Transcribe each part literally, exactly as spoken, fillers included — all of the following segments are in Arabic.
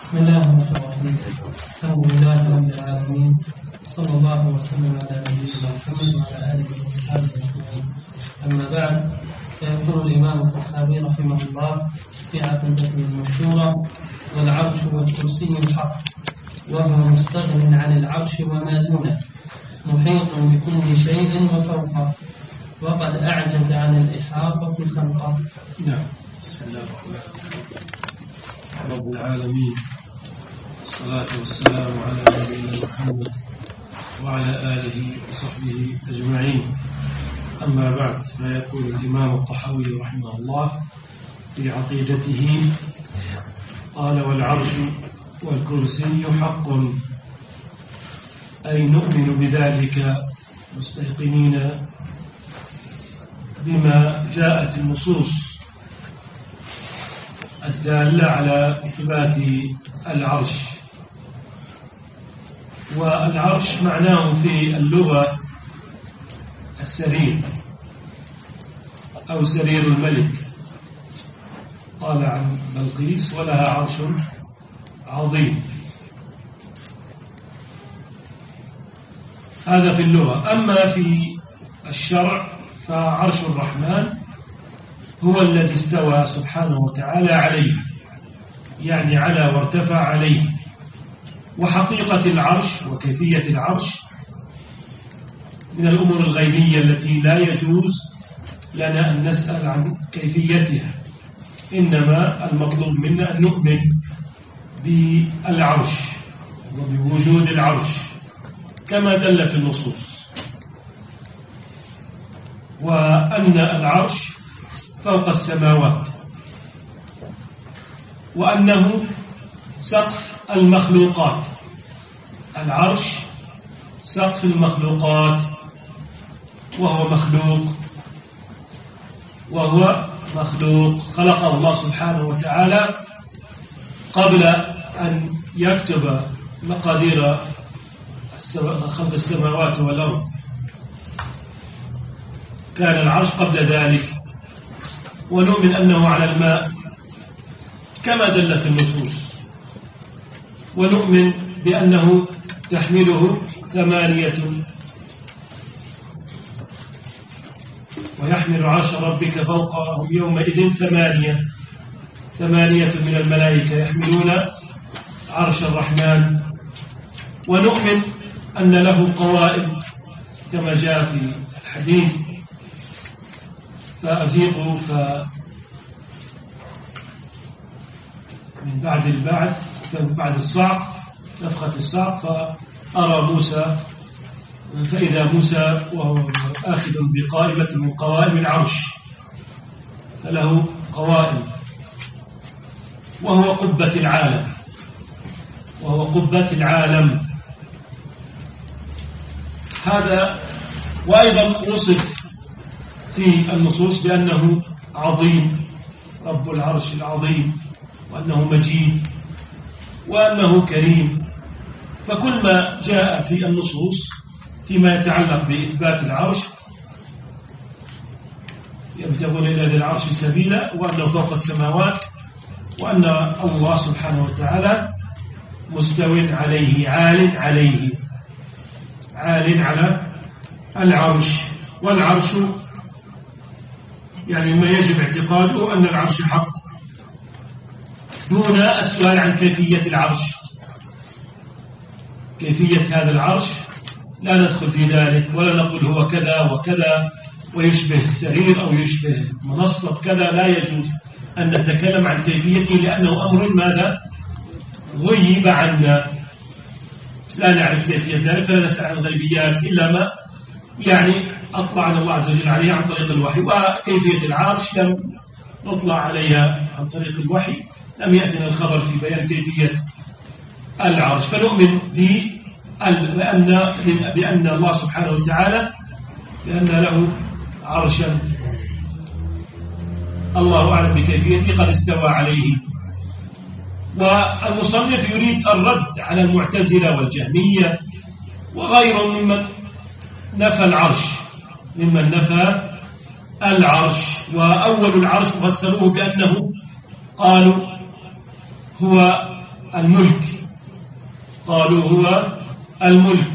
بسم الله الرحمن الرحيم. الحمد لله رب العالمين، صلى الله وسلم على نبينا محمد وعلى اله وصحبه اجمعين. اما بعد، فيقول الامام الطحاوي رحمه الله في عقيدته المشهوره: والعرش والكرسي الحق، وهو مستغن عن العرش وما دونه، محيط بكل شيء وفوقه، وقد اعجز عن الاحاطه خلقه. نعم. بسم الله الرحمن الرحيم. رب العالمين، والصلاة والسلام على نبينا محمد وعلى آله وصحبه أجمعين. أما بعد، فيقول الإمام الطحاوي رحمه الله في عقيدته: قال: والعرش والكرسي حق، أي نؤمن بذلك مستيقنين بما جاءت النصوص الدالة على إثبات العرش. والعرش معناه في اللغة السرير أو سرير الملك. قال عن بلقيس: ولها عرش عظيم. هذا في اللغة. أما في الشرع فعرش الرحمن هو الذي استوى سبحانه وتعالى عليه، يعني على وارتفع عليه. وحقيقة العرش وكيفية العرش من الأمور الغيبية التي لا يجوز لنا أن نسأل عن كيفيتها، إنما المطلوب منا أن نؤمن بالعرش وبوجود العرش كما دلت النصوص، وأن العرش فوق السماوات، وأنه سقف المخلوقات. العرش سقف المخلوقات، وهو مخلوق وهو مخلوق خلقه الله سبحانه وتعالى قبل أن يكتب مقادير خلق السماوات والأرض. كان العرش قبل ذلك. ونؤمن أنه على الماء كما دلت النصوص، ونؤمن بأنه تحمله ثمانية، ويحمل عرش ربك فوقهم يومئذ ثمانية ثمانية من الملائكة يحملون عرش الرحمن. ونؤمن أن له قوائم كما جاء في الحديث: فأفيقوا ف من بعد البعث من بعد الصعق نفخة الصعق فأرى موسى، فإذا موسى وهو آخذ بقائمة من قوائم العرش، فله قوائم، وهو قبة العالم وهو قبة العالم هذا. وأيضا وصف في النصوص بأنه عظيم، رب العرش العظيم، وأنه مجيد، وأنه كريم. فكل ما جاء في النصوص فيما يتعلق بإثبات العرش: يبتغون إلى ذي العرش سبيلا، وأنه فوق السماوات، وأن الله سبحانه وتعالى مستو عليه، عال عليه، عال على العرش. والعرش يعني ما يجب اعتقاده أن العرش حق، دون السؤال عن كيفية العرش. كيفية هذا العرش لا ندخل في ذلك، ولا نقول هو كذا وكذا ويشبه السرير أو يشبه منصة كذا. لا يجوز أن نتكلم عن كيفيته، لأنه أمر ماذا؟ غيب عنا، لا نعرف كيفية ذلك، فلا نسأل عن الغيبيات إلا ما يعني أطلعنا الله عز وجل عليها عن طريق الوحي. وكيفية العرش لم نطلع عليها عن طريق الوحي، لم يأتنا الخبر في بيان كيفية العرش. فنؤمن بأن, بأن الله سبحانه وتعالى بأن له عرشا، الله أعلم بكيفيته، قد استوى عليه. والمصنف يريد الرد على المعتزلة والجهمية وغيرهم ممن نفى العرش ممن نفى العرش. وأول العرش فسروه بأنه قالوا هو الملك، قالوا هو الملك.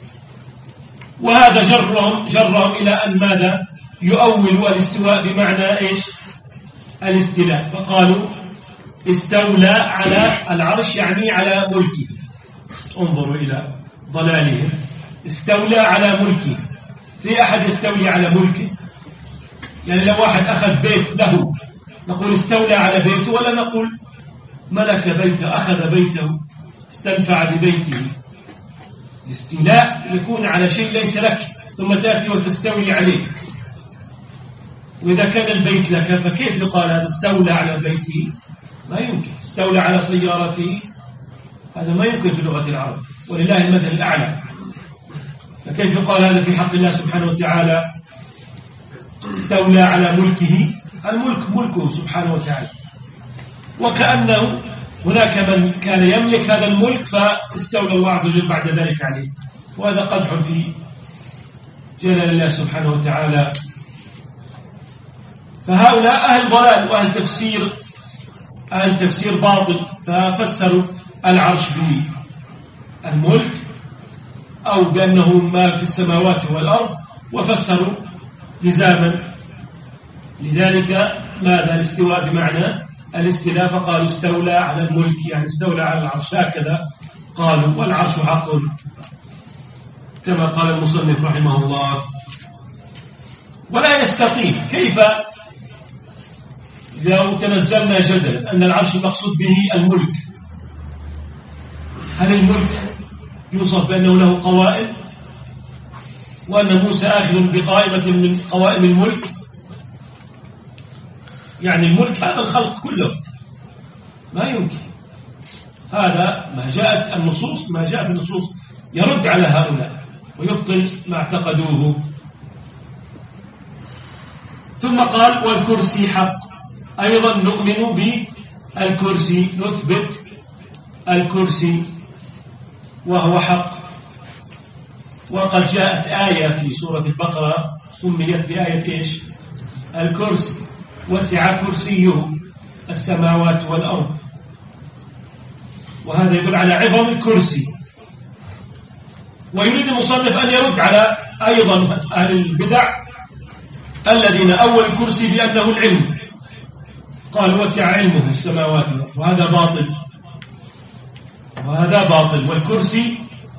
وهذا جرهم جرهم إلى أن ماذا يؤولوا الاستواء بمعنى إيش الاستيلاء، فقالوا استولى على العرش يعني على ملكه. انظروا إلى ضلالهم، استولى على ملكه. في أحد يستولي على ملكه؟ يعني لو واحد أخذ بيت له نقول استولى على بيته، ولا نقول ملك بيته، أخذ بيته، استنفع ببيته. الاستيلاء يكون على شيء ليس لك ثم تأتي وتستولي عليه. وإذا كان البيت لك فكيف يقال هذا استولى على بيته؟ ما يمكن. استولى على سيارته، هذا ما يمكن في لغة العرب، ولله المثل الأعلى. فكيف يقال هذا في حق الله سبحانه وتعالى استولى على ملكه؟ الملك ملكه سبحانه وتعالى، وكأنه هناك من كان يملك هذا الملك فاستولى الله عز وجل بعد ذلك عليه، وهذا قدح في جلال الله سبحانه وتعالى. فهؤلاء أهل ضلال وأهل تفسير أهل تفسير باطل، ففسروا العرش بالملك أو بأنه ما في السماوات والأرض، وفسروا لزاما لذلك ماذا الاستواء بمعنى الاستيلاء، فقالوا استولى على الملك يعني استولى على العرش، هكذا قالوا. والعرش حق كما قال المصنف رحمه الله. ولا يستقيم كيف لو تنزلنا جدلا أن العرش المقصود به الملك، هل الملك يوصف بأنه له قوائم وأن موسى آخذ بقائمة من قوائم الملك؟ يعني الملك هذا الخلق كله، ما يمكن. هذا ما جاءت النصوص ما جاء في النصوص يرد على هؤلاء ويبطل ما اعتقدوه. ثم قال والكرسي حق، أيضا نؤمن بالكرسي، نثبت الكرسي وهو حق. وقد جاءت آية في سورة البقرة سميت بآية إيش؟ الكرسي، وسع كرسيه السماوات والأرض. وهذا يدل على عظم الكرسي. ويريد المصنف أن يرد على أيضا أهل البدع الذين أول الكرسي بأنه العلم، قال وسع علمه السماوات والأرض، وهذا باطل وهذا باطل. والكرسي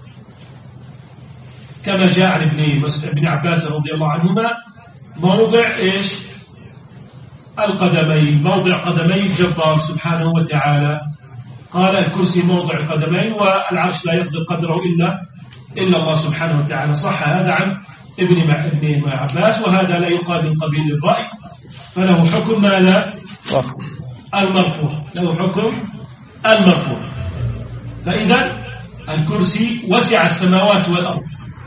كما جاء عن ابن عباس رضي الله عنهما موضع إيش؟ القدمين، موضع قدمي الجبار سبحانه وتعالى. قال الكرسي موضع قدمين، والعرش لا يقدر قدره إلا إلا الله سبحانه وتعالى. صح هذا عن ابن ابن عباس، وهذا لا يقال من قبيل الرأي، فله حكم ما لا المرفوع، له حكم المرفوع. فإذا الكرسي وسع السماوات والأرض،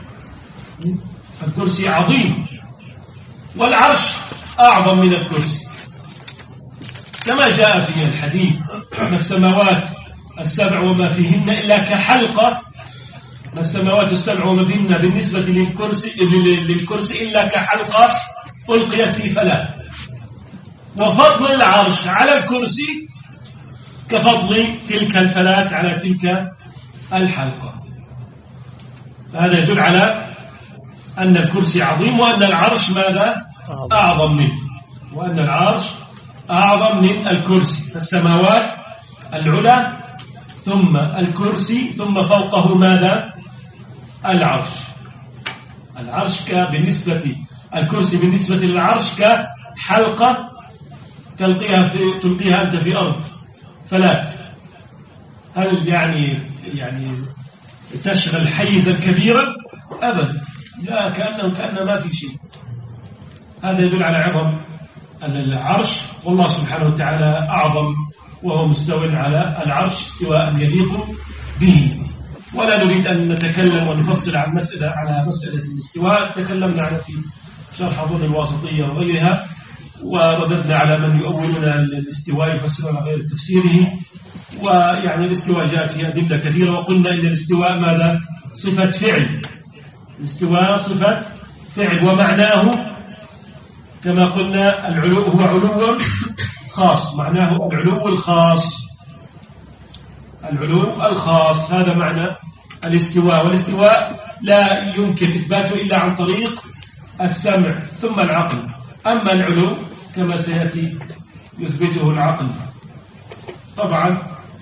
الكرسي عظيم، والعرش أعظم من الكرسي كما جاء في الحديث ما السماوات السبع وما فيهن إلا كحلقة، ما السماوات السبع وما فيهن بالنسبة للكرسي, للكرسي إلا كحلقة ألقيت في فلاة. وفضل العرش على الكرسي كفضل تلك الفلاة على تلك الحلقة. هذا يدل على أن الكرسي عظيم، وأن العرش ماذا؟ أعظم منه، وأن العرش أعظم من الكرسي. فالسماوات العلى ثم الكرسي ثم فوقه ماذا؟ العرش. العرش بالنسبة الكرسي بالنسبة للعرش كحلقة تلقيها في تلقيها أنت في أرض فلات. هل يعني يعني تشغل حيزا كبيرا؟ أبدا، لا، كأنه كأنه ما في شيء. هذا يدل على عظم العرش، والله سبحانه وتعالى أعظم وهو مستوى على العرش استواء يليق به. ولا نريد أن نتكلم ونفصل عن مسألة على مسألة الاستواء، تكلمنا عنها في شرح أظن الواسطية وغيرها، ورددنا على من يؤولون الاستواء يفسرون غير تفسيره. ويعني الاستواء جاءت فيها أدلة كثيرة، وقلنا إن الاستواء ماذا؟ صفة فعل. الاستواء صفة فعل، ومعناه كما قلنا العلو هو علو خاص، معناه العلو الخاص. العلو الخاص. هذا معنى الاستواء. والاستواء لا يمكن إثباته إلا عن طريق السمع ثم العقل. أما العلو كما سيأتي يثبته العقل. طبعا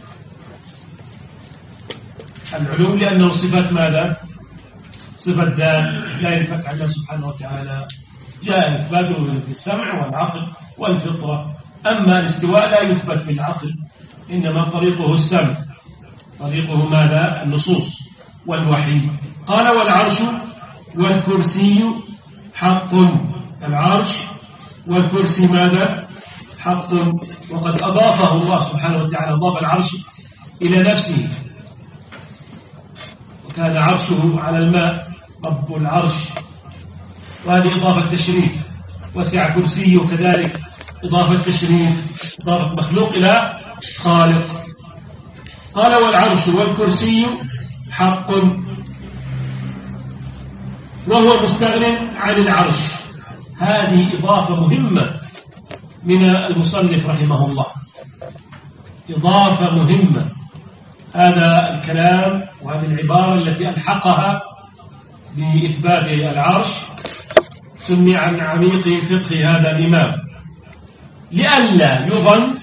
العلو لأنه صفة ماذا؟ صفة ذات لا ينفك عنها سبحانه وتعالى، جاء إثباته في السمع والعقل والفطرة. أما الاستواء لا يثبت بالعقل، إنما طريقه السمع، طريقه ماذا؟ النصوص والوحي. قال والعرش والكرسي حق. العرش والكرسي ماذا؟ حق. وقد أضافه الله سبحانه وتعالى، أضاف العرش إلى نفسه، وكان عرشه على الماء رب العرش، وهذه إضافة تشريف. وسع كرسيه كذلك إضافة تشريف، إضافة مخلوق إلى خالق. قال والعرش والكرسي حق، وهو مستغن عن العرش. هذه إضافة مهمة من المصنف رحمه الله، إضافة مهمة. هذا الكلام وهذه العبارة التي ألحقها بإثبات العرش سمي عن عميق فقه هذا الإمام، لئلا يظن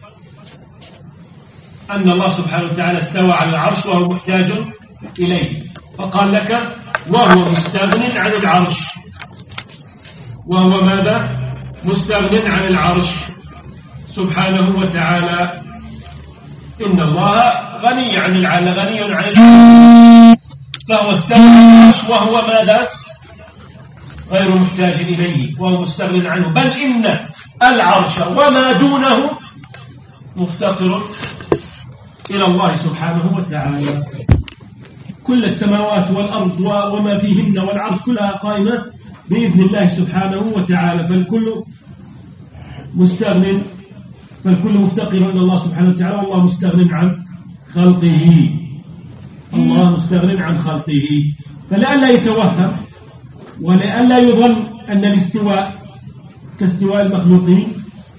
أن الله سبحانه وتعالى استوى على العرش وهو محتاج إليه، فقال لك وهو مستغن عن العرش. وهو ماذا؟ مستغن عن العرش سبحانه وتعالى. إن الله غني عن العالم، غني عن العرش، فهو استغنى عن العرش وهو ماذا؟ غير محتاج إليه، وهو مستغن عنه. بل إن العرش وما دونه مفتقر إلى الله سبحانه وتعالى. كل السماوات والأرض وما فيهن والعرش كلها قائمة بإذن الله سبحانه وتعالى، فالكل مستغن، فالكل مفتقر إلى الله سبحانه وتعالى، والله مستغن عن خلقه، الله مستغن عن خلقه. فلئلا يتوهم ولئلا يظن أن الاستواء كاستواء المخلوقين،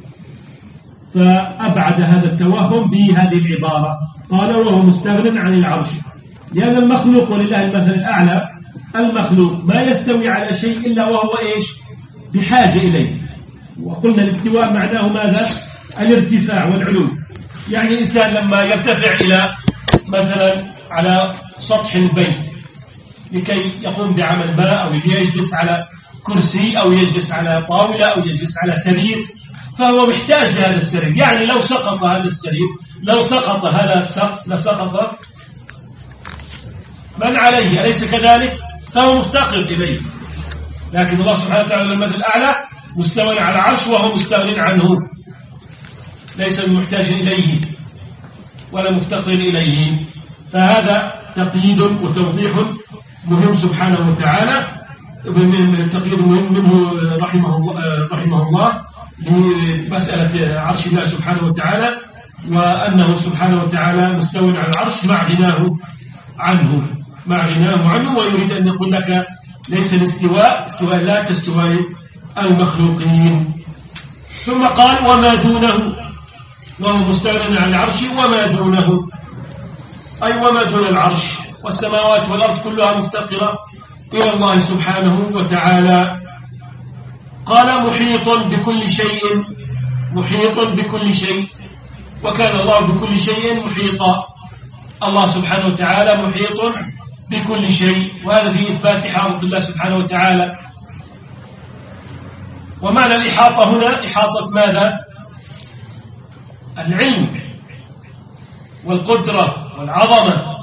فأبعد هذا التوهم بهذه العبارة. قال وهو مستغن عن العرش، لأن المخلوق ولله المثل الأعلى، المخلوق ما يستوي على شيء إلا وهو إيش؟ بحاجة إليه. وقلنا الاستواء معناه ماذا؟ الارتفاع والعلو. يعني الإنسان لما يرتفع إلى مثلا على سطح البيت لكي يقوم بعمل ما، أو يجلس على كرسي أو يجلس على طاولة أو يجلس على سرير، فهو محتاج لهذا السرير. يعني لو سقط هذا السرير، لو سقط هذا السقف لسقط من عليه، أليس كذلك؟ فهو مفتقر إليه. لكن الله سبحانه وتعالى المثل الأعلى مستوى على العرش وهو مستغن عنه، ليس محتاج إليه ولا مفتقر إليه. فهذا تقييد وتوضيح مهم سبحانه وتعالى، تقييد مهم منه رحمه الله, رحمه الله لمسألة عرش الله سبحانه وتعالى، وأنه سبحانه وتعالى مستوى على العرش مع غناه عنه، مع غناه عنه. ويريد أن يقول لك ليس الاستواء استواء لا كاستواء المخلوقين. ثم قال وما دونه، وهو مستغن عن العرش وما دونه، أي وما دون العرش والسماوات والأرض كلها مفتقرة إلى الله سبحانه وتعالى. قال محيط بكل شيء، محيط بكل شيء، وكان الله بكل شيء محيطا. الله سبحانه وتعالى محيط بكل شيء، وهذا في إثبات إحاطة الله سبحانه وتعالى. ومعنى الإحاطة هنا إحاطة ماذا؟ العلم والقدرة والعظمة.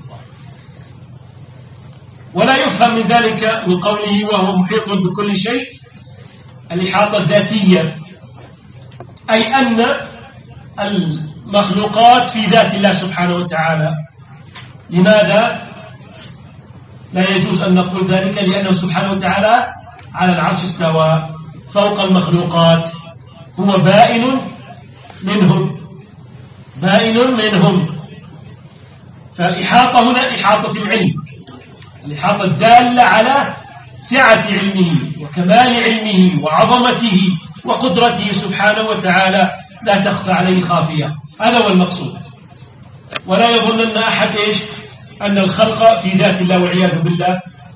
ولا يفهم من ذلك من قوله وهو محيط بكل شيء الإحاطة الذاتية، أي أن المخلوقات في ذات الله سبحانه وتعالى. لماذا لا يجوز أن نقول ذلك؟ لأنه سبحانه وتعالى على العرش استوى فوق المخلوقات، هو بائن منهم، بائن منهم. فالإحاطة هنا إحاطة العلم، الإحاطة الدالة على سعة علمه وكمال علمه وعظمته وقدرته سبحانه وتعالى، لا تخفى عليه خافية. هذا هو المقصود. ولا يظنن أحد إيش أن الخلق في ذات الله والعياذ بالله.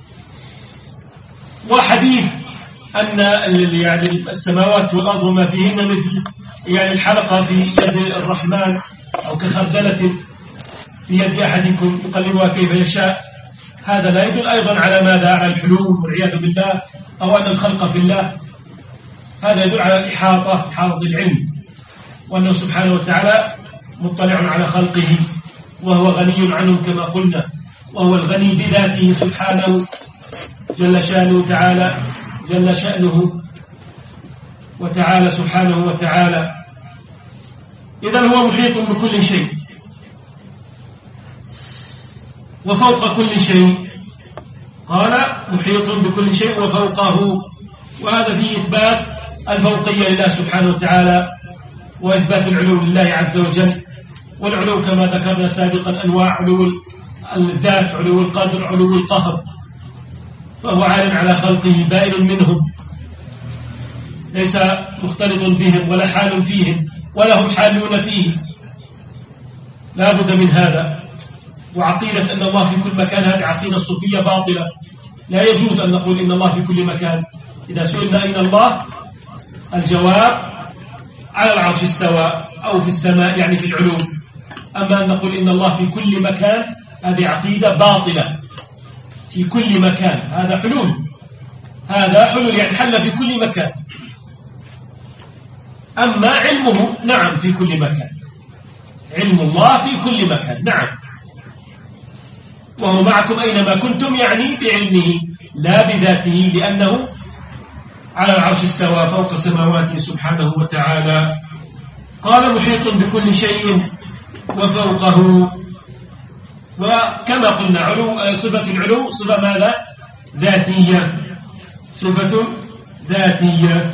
وحديث أن يعني السماوات والأرض وما فيهن مثل يعني الحلقة في يد الرحمن أو كخردلة في يد أحدكم يقلبها كيف يشاء، هذا لا يدل أيضا على ماذا؟ على الحلول والعياذ بالله، أو أن الخلق في الله. هذا يدل على الإحاطة، إحاطة العلم، وأنه سبحانه وتعالى مطلع على خلقه وهو غني عنهم كما قلنا، وهو الغني بذاته سبحانه جل شأنه تعالى جل شأنه وتعالى سبحانه وتعالى. إذن هو محيط بكل شيء وفوق كل شيء. قال محيط بكل شيء وفوقه، وهذا فيه إثبات الفوقية لله سبحانه وتعالى وإثبات العلو لله عز وجل. والعلو كما ذكرنا سابقا أنواع: علو الذات، علو القدر، علو القهر. فهو عال على خلقه بائن منهم، ليس مختلط بهم ولا حال فيهم ولا هم حالون فيه، لا بد من هذا. وعقيدة أن الله في كل مكان هذه عقيدة صوفية باطلة، لا يجوز أن نقول إن الله في كل مكان. إذا سئلنا أين الله، الجواب على العرش استوى أو في السماء، يعني في العلو. أما أن نقول إن الله في كل مكان، هذه عقيدة باطلة. في كل مكان هذا حلول، هذا حلول يعني حل في كل مكان. أما علمه نعم في كل مكان، علم الله في كل مكان نعم، وهو معكم أينما كنتم، يعني بعلمه لا بذاته، لأنه على العرش استوى فوق سماواته سبحانه وتعالى. قال محيط بكل شيء وفوقه. وكما قلنا علو صفة العلو صفة ماذا؟ ذاتية، صفة ذاتية.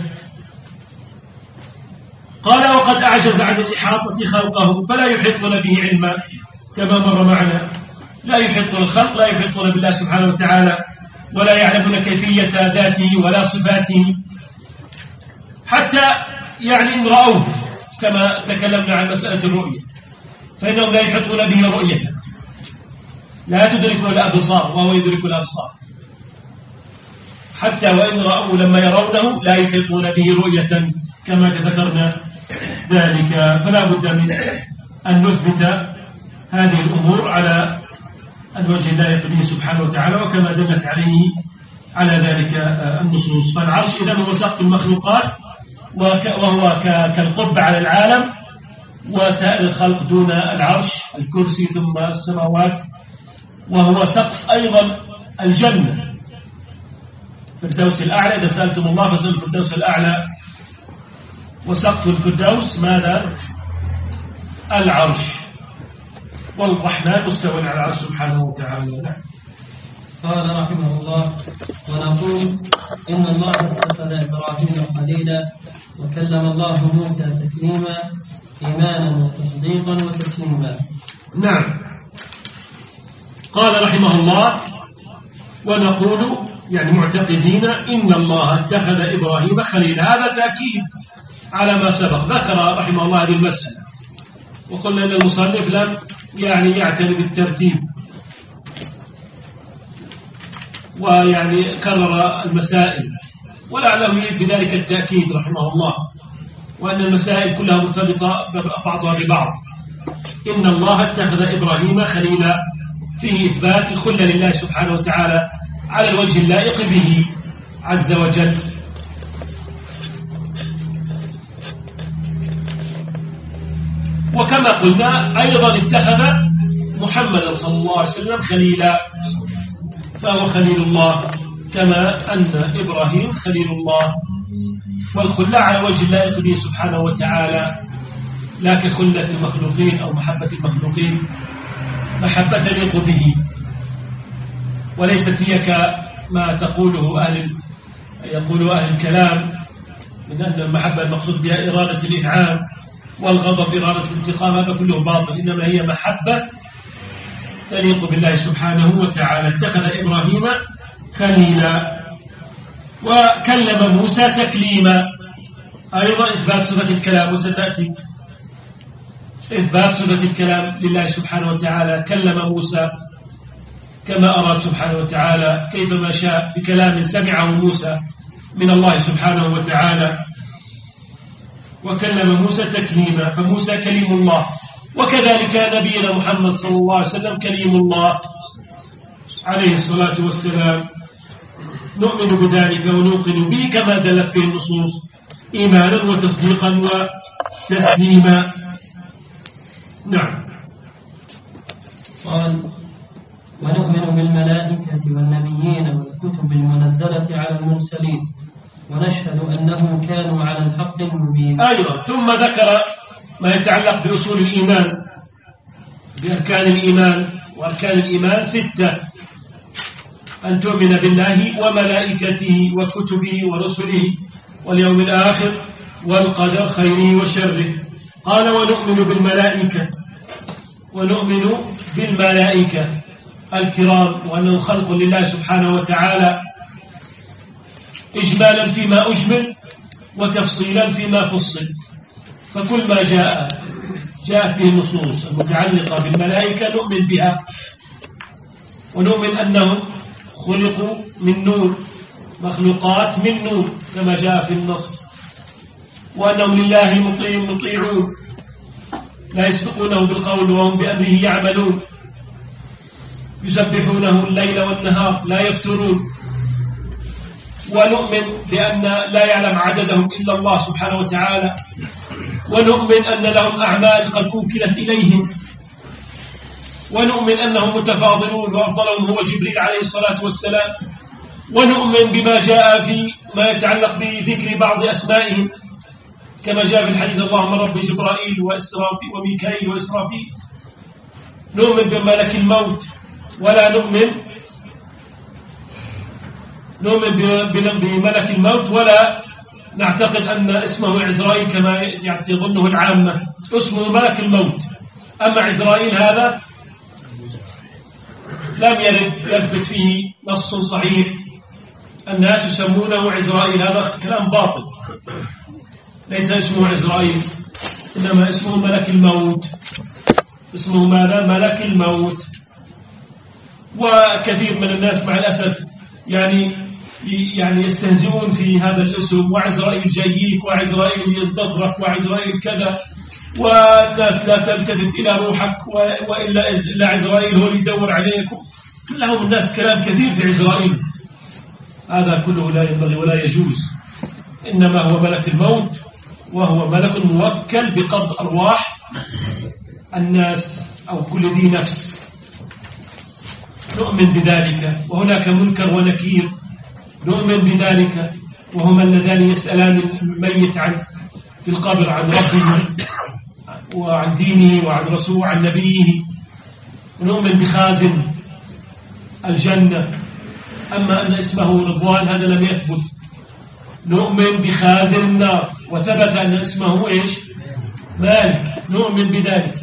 قال وقد أعجز عن الإحاطة خلقه فلا يحيطون به علما، كما مر معنا. لا يحيطون الخلق، لا يحيطون بالله سبحانه وتعالى، ولا يعلمون كيفية ذاته ولا صفاته، حتى يعني إن رأوه، كما تكلمنا عن مسألة الرؤية، فإنهم لا يحيطون به رؤية، لا تدركه الأبصار وهو يدرك الأبصار. حتى وإن رأوا لما يرونه لا يحيطون به رؤية، كما ذكرنا ذلك. فلا بد من أن نثبت هذه الأمور على الوجه لا يقضيه سبحانه وتعالى، وكما دلت عليه على ذلك النصوص. فالعرش إذن هو سقف المخلوقات، وهو كالقبة على العالم، وسائر الخلق دون العرش، الكرسي ثم السماوات، وهو سقف أيضا الجنة، الفردوس الأعلى. إذا سألتم الله فسألوا الفردوس الأعلى. وسقف الفردوس ماذا؟ العرش. والرحمن مستوى على العرش سبحانه وتعالى. قال رحمه الله: ونقول إن الله اتخذ إبراهيم خليلا، وكلم الله موسى تكليما، إيمانا وتصديقا وتسليما. نعم. قال رحمه الله: ونقول يعني معتقدين إن الله اتخذ إبراهيم خليلا. هذا تأكيد على ما سبق. ذكر رحمه الله هذه المسألة، وقلنا أن المصنف لم يعني يعتني بالترتيب، ويعني كرر المسائل، ولعله يريد بذلك التأكيد رحمه الله، وأن المسائل كلها مرتبطة بعضها ببعض. إن الله اتخذ إبراهيم خليلا، فيه إثبات الخلة لله سبحانه وتعالى على الوجه اللائق به عز وجل. وكما قلنا أيضا اتخذ محمدا صلى الله عليه وسلم خليلا، فهو خليل الله، كما أن إبراهيم خليل الله. والخلة على وجه اللائق به سبحانه وتعالى، لا كخلة المخلوقين أو محبة المخلوقين، محبة تليق به، وليست هي كما تقوله أهل يقول أهل الكلام من أن المحبة المقصود بها إرادة الإنعام، والغضب إرادة الانتقام، هذا كله باطل. إنما هي محبة تليق بالله سبحانه وتعالى. اتخذ إبراهيم خليلا، وكلم موسى تكليما، أيضا إثبات صفة الكلام، وستأتي إثبات صفة الكلام لله سبحانه وتعالى. كلم موسى كما أراد سبحانه وتعالى كيفما شاء بكلام سمعه موسى من الله سبحانه وتعالى، وكلم موسى تكليما، فموسى كليم الله، وكذلك نبينا محمد صلى الله عليه وسلم كليم الله عليه الصلاة والسلام. نؤمن بذلك ونوقن به كما دلت به النصوص إيمانا وتصديقا وتسليما. نعم. قال: ونؤمن بالملائكة والنبيين والكتب المنزلة على المرسلين ونشهد أنهم كانوا على الحق المبين. أيضا ثم ذكر ما يتعلق بأصول الإيمان بأركان الإيمان، وأركان الإيمان ستة: أن تؤمن بالله وملائكته وكتبه ورسله واليوم الآخر والقدر خيره وشره. قال: ونؤمن بالملائكة، ونؤمن بالملائكة الكرام وأنه خلق لله سبحانه وتعالى إجمالا فيما أجمل وتفصيلا فيما فصل، فكل ما جاء جاءت به النصوص المتعلقة بالملائكة نؤمن بها، ونؤمن أنهم خلقوا من نور، مخلوقات من نور كما جاء في النص، وأنهم لله مطيعون لا يسبقونه بالقول وهم بأمره يعملون، يسبحونه الليل والنهار لا يفترون. ونؤمن بأن لا يعلم عددهم إلا الله سبحانه وتعالى، ونؤمن أن لهم أعمال قد أوكلت إليهم، ونؤمن أنهم متفاضلون وأفضلهم هو جبريل عليه الصلاة والسلام، ونؤمن بما جاء في ما يتعلق بذكر بعض أسمائهم كما جاء في الحديث: اللهم رب جبرائيل وإسرافيل وميكائيل وإسرافيل. نؤمن بملك الموت، ولا نؤمن نؤمن بملك الموت ولا نعتقد أن اسمه عزرائيل كما يظنه العامة، اسمه ملك الموت. أما عزرائيل هذا لم يرد يثبت فيه نص صحيح، الناس يسمونه عزرائيل، هذا كلام باطل، ليس اسمه عزرائيل إنما اسمه ملك الموت. اسمه ماذا؟ ملك الموت. وكثير من الناس مع الأسف يعني يعني يستهزئون في هذا الاسم، وعزرائيل جاييك، وعزرائيل ينتظرك، وعزرائيل كذا، والناس لا تلتفت إلى روحك، وإلا إلا عزرائيل هو اللي يدور عليكم. لهم الناس كلام كثير في عزرائيل، هذا كله لا ينبغي ولا يجوز. إنما هو ملك الموت، وهو ملك موكل بقبض أرواح الناس أو كل ذي نفس. نؤمن بذلك. وهناك منكر ونكير نؤمن بذلك، وهما اللذان يسألان الميت عن في القبر عن ربه وعن دينه وعن رسوله وعن نبيه. ونؤمن بخازن الجنة، أما أن اسمه رضوان هذا لم يثبت. نؤمن بخازن النار، وثبت أن اسمه إيش؟ مالك. نؤمن بذلك.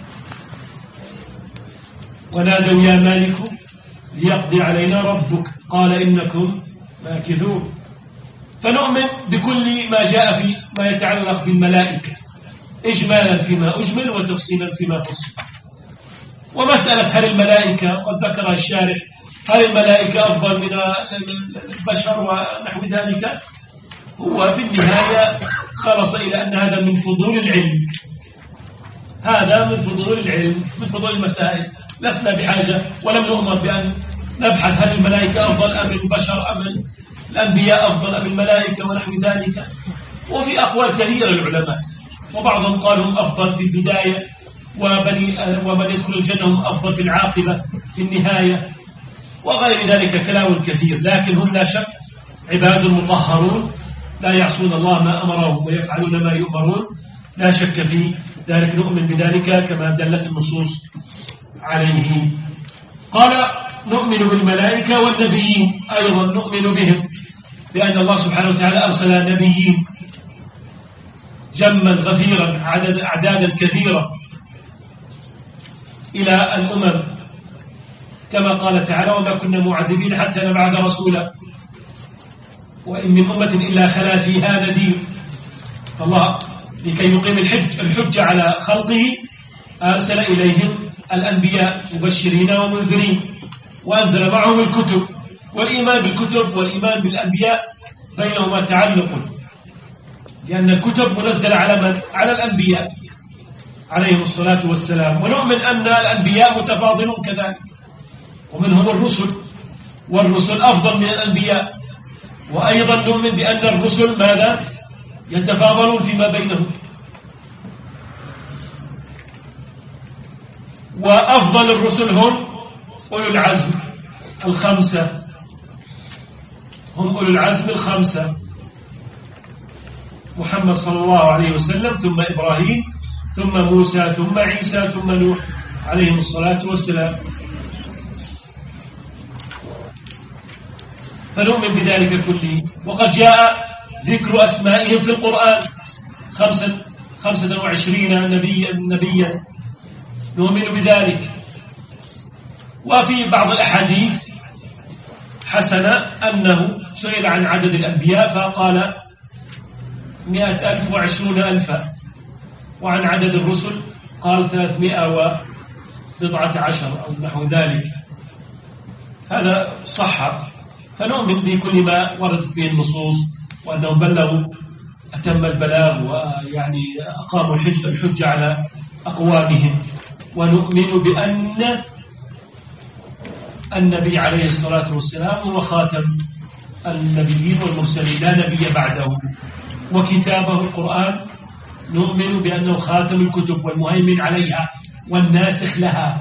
ونادوا يا مالك ليقضي علينا ربك قال إنكم ماكثون. فنؤمن بكل ما جاء في ما يتعلق بالملائكة إجمالا فيما أجمل وتفصيلا فيما فصل. ومسألة هل الملائكة قد ذكرها الشارع، هل الملائكة أفضل من البشر ونحو ذلك، هو في النهاية خلص إلى أن هذا من فضول العلم، هذا من فضول العلم، من فضول المسائل. لسنا بحاجة ولم نؤمر بأن نبحث هل الملائكة أفضل أم البشر أم الأنبياء أفضل أم الملائكة ونحو ذلك. وفي أقوال كثيرة للعلماء، وبعضهم قالوا هم أفضل في البداية، وبني ومن يدخل الجنة هم أفضل في العاقبة في النهاية، وغير ذلك كلام كثير. لكن هم لا شك عباد مطهرون لا يعصون الله ما أمرهم ويفعلون ما يؤمرون، لا شك في ذلك. نؤمن بذلك كما دلت النصوص عليه. قال نؤمن بالملائكة والنبيين أيضا نؤمن بهم، لأن الله سبحانه وتعالى أرسل نبيين جما غفيرا عدد أعدادا كثيرة إلى الأمم، كما قال تعالى وما كنا معذبين حتى نبعث رسولا وإن من أمة إلا خلا فيها نذير. فالله لكي يقيم الحج الحج على خلقه أرسل إليهم الأنبياء مبشرين ومنذرين، وأنزل معهم الكتب، والإيمان بالكتب والإيمان بالأنبياء بينهما تعلق، لأن الكتب منزلة على من؟ على الأنبياء عليهم الصلاة والسلام. ونؤمن أن الأنبياء متفاضلون كذلك، ومنهم الرسل، والرسل أفضل من الأنبياء. وأيضا نؤمن بأن الرسل ماذا؟ يتفاضلون فيما بينهم. وأفضل الرسل هم أولو العزم الخمسة، هم أولو العزم الخمسة: محمد صلى الله عليه وسلم، ثم إبراهيم، ثم موسى، ثم عيسى، ثم نوح عليهم الصلاة والسلام. فنؤمن بذلك كله. وقد جاء ذكر أسمائهم في القرآن خمسة, خمسة وعشرين نبيا نبيا نؤمن بذلك. وفي بعض الأحاديث حسنة أنه سئل عن عدد الأنبياء فقال مئة ألف وعشرون ألفا، وعن عدد الرسل قال ثلاثمائة وبضعة عشر أو نحو ذلك. هذا صح. فنؤمن بكل ما وردت به النصوص، وأنهم بلغوا أتم البلاغ، ويعني أقاموا الحجة, الحجة على أقوامهم. ونؤمن بأن النبي عليه الصلاة والسلام هو خاتم النبيين والمرسلين، لا نبي بعده. وكتابه القرآن نؤمن بأنه خاتم الكتب والمهيمن عليها والناسخ لها.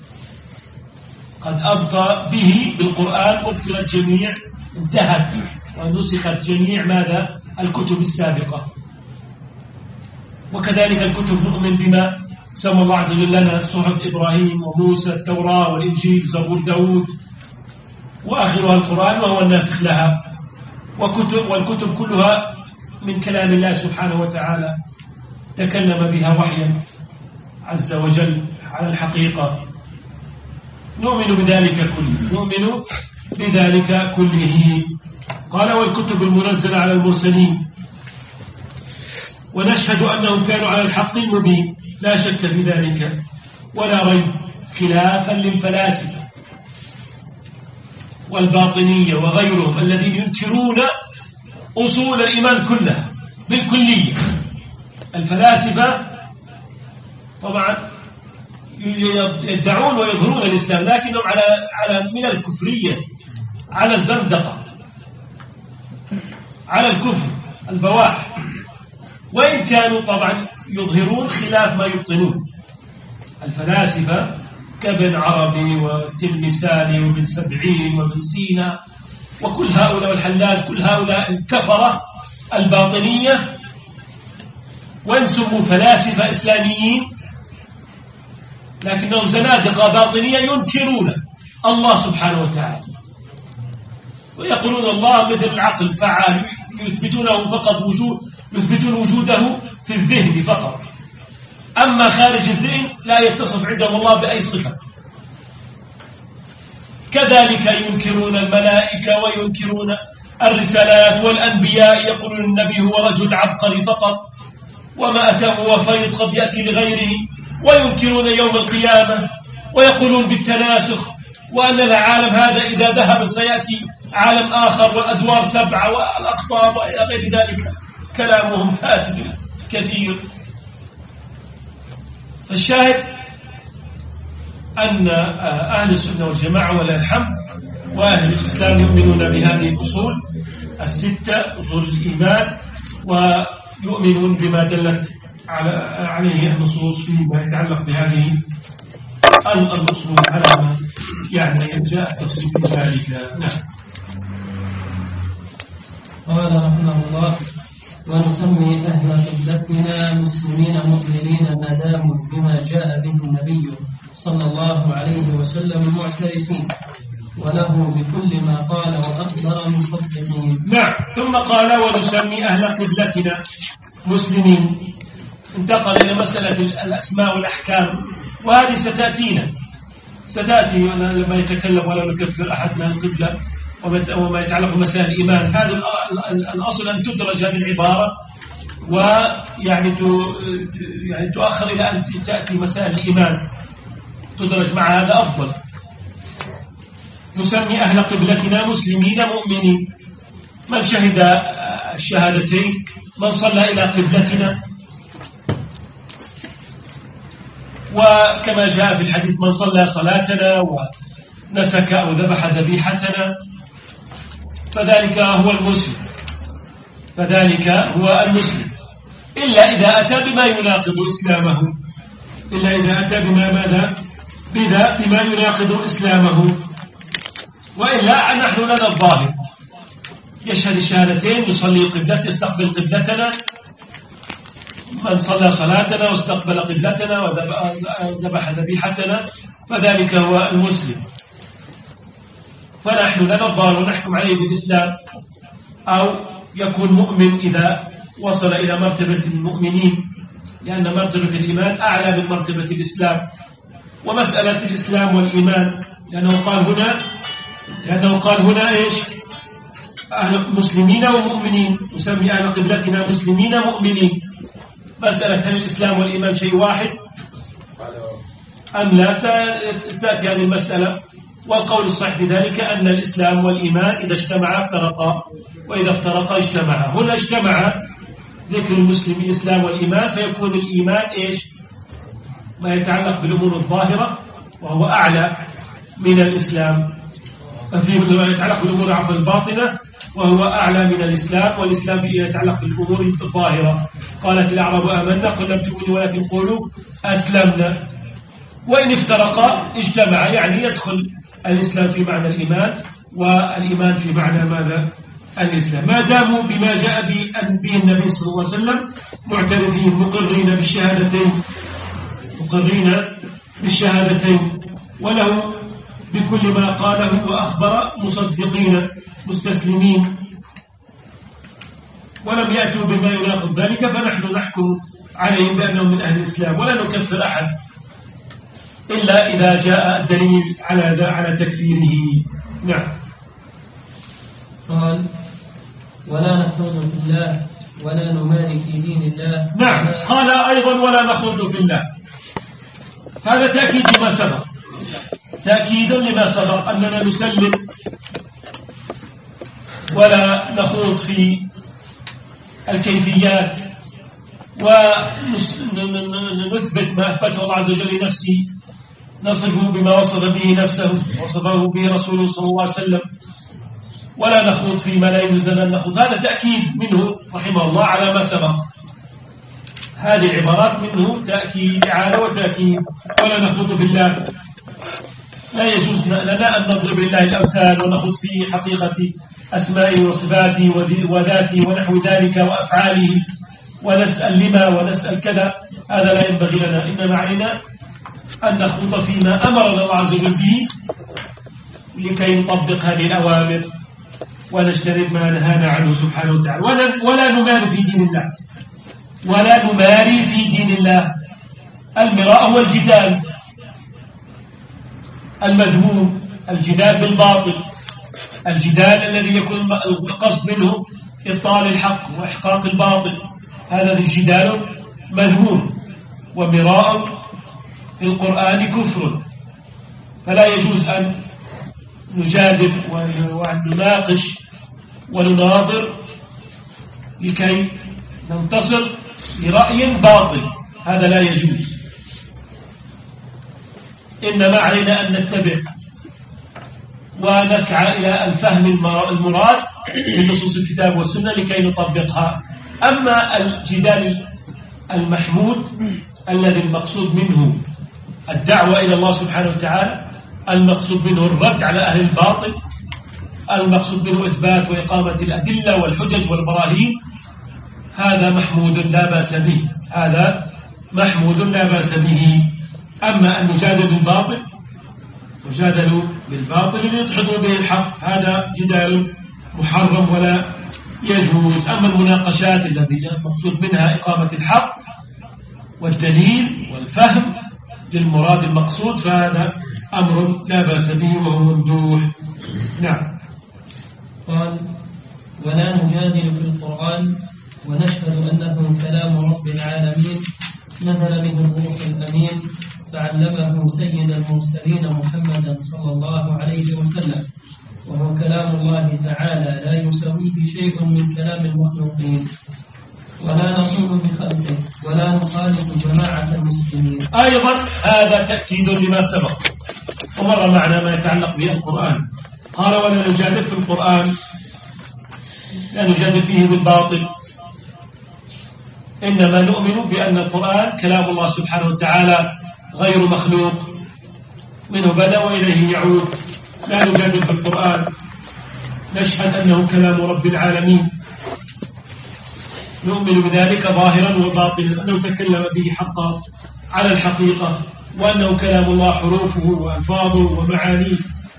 قد أبطى به بالقرآن، أبطلت جميع، انتهت ونسخت جميع ماذا؟ الكتب السابقة. وكذلك الكتب نؤمن بما سمى الله عز وجل لنا: صحف إبراهيم وموسى، التوراة والإنجيل، زبور داود، وآخرها القرآن وهو الناسخ لها. وكتب والكتب كلها من كلام الله سبحانه وتعالى، تكلم بها وحيا عز وجل على الحقيقة. نؤمن بذلك كله، نؤمن بذلك كله. قال: والكتب المنزلة على المرسلين، ونشهد أنهم كانوا على الحق المبين، لا شك في ذلك ولا ريب، خلافا للفلاسفة والباطنية وغيرهم الذين ينكرون أصول الإيمان كلها بالكلية. الفلاسفة طبعا يدعون ويظهرون الإسلام، لكنهم على على من الكفرية، على الزندقة، على الكفر البواح، وإن كانوا طبعا يظهرون خلاف ما يبطنون. الفلاسفة كابن عربي والتلمساني وابن سبعين وابن سينا وكل هؤلاء والحلاج، كل هؤلاء الكفرة الباطنية، وإن سموا فلاسفة إسلاميين لكنهم زنادقة باطنية ينكرون الله سبحانه وتعالى، ويقولون الله مثل العقل فعال، يثبتونه فقط وجود، يثبتون وجوده في الذهن فقط، أما خارج الذهن لا يتصف عندهم الله بأي صفة. كذلك ينكرون الملائكة وينكرون الرسالات والأنبياء، يقولون النبي هو رجل عبقري فقط، وما أتاه هو فيض قد يأتي لغيره، وينكرون يوم القيامة، ويقولون بالتناسخ، وأن العالم هذا إذا ذهب سيأتي عالم آخر، والأدوار سبعة والأقطاب وإلى غير ذلك. كلامهم فاسد كثير. فالشاهد أن أهل السنة والجماعة ولله الحمد وأهل الإسلام يؤمنون بهذه الأصول الستة، أصول الإيمان، ويؤمنون بما دلت عليه النصوص فيما يتعلق بهذه الأصول على ما يعني جاء التفصيل في ذلك. نعم. قال رحمه الله: ونسمي أهل قبلتنا مسلمين مؤمنين ما داموا بما جاء به النبي صلى الله عليه وسلم معترفين، وله بكل ما قال وأخبر مصدقين. نعم. ثم قال: ونسمي أهل قبلتنا مسلمين. انتقل إلى مسألة الأسماء والأحكام، وهذه ستأتينا ستأتي لما يتكلم ولا نكفر أحد من القبلة وما يتعلق بمسائل الإيمان. هذا الأصل أن تدرج هذه العبارة ويعني يعني تؤخر إلى أن تأتي مسائل الإيمان تدرج مع هذا أفضل. نسمي أهل قبلتنا مسلمين مؤمنين، من شهد الشهادتين، من صلى إلى قبلتنا، وكما جاء في الحديث من صلى صلاتنا ونسك أو ذبح ذبيحتنا فذلك هو المسلم، فذلك هو المسلم، إلا إذا أتى بما يناقض إسلامه، إلا إذا أتى بما ماذا بذا بما يناقض إسلامه، وإلا نحن لنا الظاهر، يشهد الشهادتين، يصلي قبلته، يستقبل قبلتنا، من صلى صلاتنا واستقبل قبلتنا وذبح ذبيحتنا فذلك هو المسلم، فنحن لنا الظاهر ونحكم عليه بالإسلام، أو يكون مؤمن إذا وصل إلى مرتبة المؤمنين، لأن مرتبة الإيمان أعلى من مرتبة الإسلام. ومسألة الإسلام والإيمان لأنه قال هنا لأنه قال هنا إيش أهل مسلمين ومؤمنين، نسمي أهل قبلتنا مسلمين مؤمنين. مسألة هل الإسلام والإيمان شيء واحد أم لا ستأتي هذه المسألة، والقول الصحيح في ذلك أن الإسلام والإيمان إذا اجتمعا افترقا وإذا افترقا اجتمعا. هنا اجتمع ذكر المسلم الإسلام والإيمان، فيكون الإيمان إيش ما يتعلق بالأمور الظاهرة وهو أعلى من الإسلام، ففي ما يتعلق بالأمور عفوا الباطنة وهو أعلى من الإسلام، والإسلام فيه يتعلق بالأمور الظاهرة. قالت الأعراب آمنا قل لم تؤمنوا ولكن قولوا أسلمنا. وإن افترقا اجتمع، يعني يدخل الإسلام في معنى الإيمان والإيمان في معنى ماذا الإسلام، ما داموا بما جاء به النبي صلى الله عليه وسلم معترفين مقرين بالشهادتين مقرين بالشهادتين وله بكل ما قاله وأخبر مصدقين مستسلمين، ولم يأتوا بما يناقض ذلك، فنحن نحكم عليهم بأنهم من أهل الإسلام ولا نكفر أحد إلا إذا جاء الدليل على على تكفيره. نعم. قال ولا نخوض في الله ولا نماري في دين الله. نعم. قال أيضا ولا نخوض في الله، هذا تأكيد لما سبق، تأكيد لما سبق أننا نسلم ولا نخوض في الكيفيات ونثبت ما أثبته الله عز وجل لنفسه، نصفه بما وصف به نفسه وصفه به رسوله صلى الله عليه وسلم، ولا نخوض فيما لا يجوز أن نخوض. هذا تأكيد منه رحمه الله على ما سبق، هذه العبارات منه تأكيد إعادة وتأكيد. ولا نخوض في الله، لا يجوز لنا أن نضرب لله الأمثال ونخوض في حقيقة أسمائه وصفاته وذاته ونحو ذلك وأفعاله، ونسأل لما ونسأل كذا، هذا لا ينبغي لنا. إنما علينا أن نخوض فيما أمرنا الله عز وجل به لكي نطبق هذه الأوامر ونجتنب ما نهانا عنه سبحانه وتعالى. ولا, ولا نماري في دين الله، ولا نماري في دين الله. المراء هو الجدال المذموم، الجدال بالباطل، الجدال الذي يكون القصد منه إبطال الحق وإحقاق الباطل، هذا الجدال مذموم. ومراء في القرآن كفر، فلا يجوز أن نجادل وأن نناقش ونناظر لكي ننتصر لرأي باطل، هذا لا يجوز. إنما علينا أن نتبع ونسعى إلى الفهم المراد من نصوص الكتاب والسنة لكي نطبقها. أما الجدال المحمود الذي المقصود منه الدعوة إلى الله سبحانه وتعالى، المقصود منه الرد على أهل الباطل، المقصود منه إثبات وإقامة الأدلة والحجج والبراهين، هذا محمود لا بأس به، هذا محمود لا بأس به. أما أن نجادل بالباطل وجادلوا بالباطل ليدحضوا به الحق، هذا جدال محرم ولا يجوز. أما المناقشات التي المقصود منها إقامة الحق والدليل والفهم للمراد المقصود، فهذا أمر لا بأس به وهو ممدوح. نعم. قال ولا نجادل في القرآن ونشهد أنه كلام رب العالمين نزل به الروح الأمين فعلمه سيد المرسلين محمدا صلى الله عليه وسلم، وهو كلام الله تعالى لا يساويه شيء من كلام المخلوقين، ولا نقول بخلقه ولا نخالف جماعة المسلمين. أيضا هذا تأكيد لما سبق ومر معنا ما يتعلق بالقرآن. قال ولا نجادل في القرآن، لا نجادل فيه بالباطل، إنما نؤمن بأن القرآن كلام الله سبحانه وتعالى غير مخلوق، منه بدأ وإليه يعود. لا نجادل في القرآن، نشهد أنه كلام رب العالمين، نؤمن بذلك ظاهرا وباطنا، أنه تكلم به حقا على الحقيقة، وأنه كلام الله حروفه وألفاظه ومعانيه،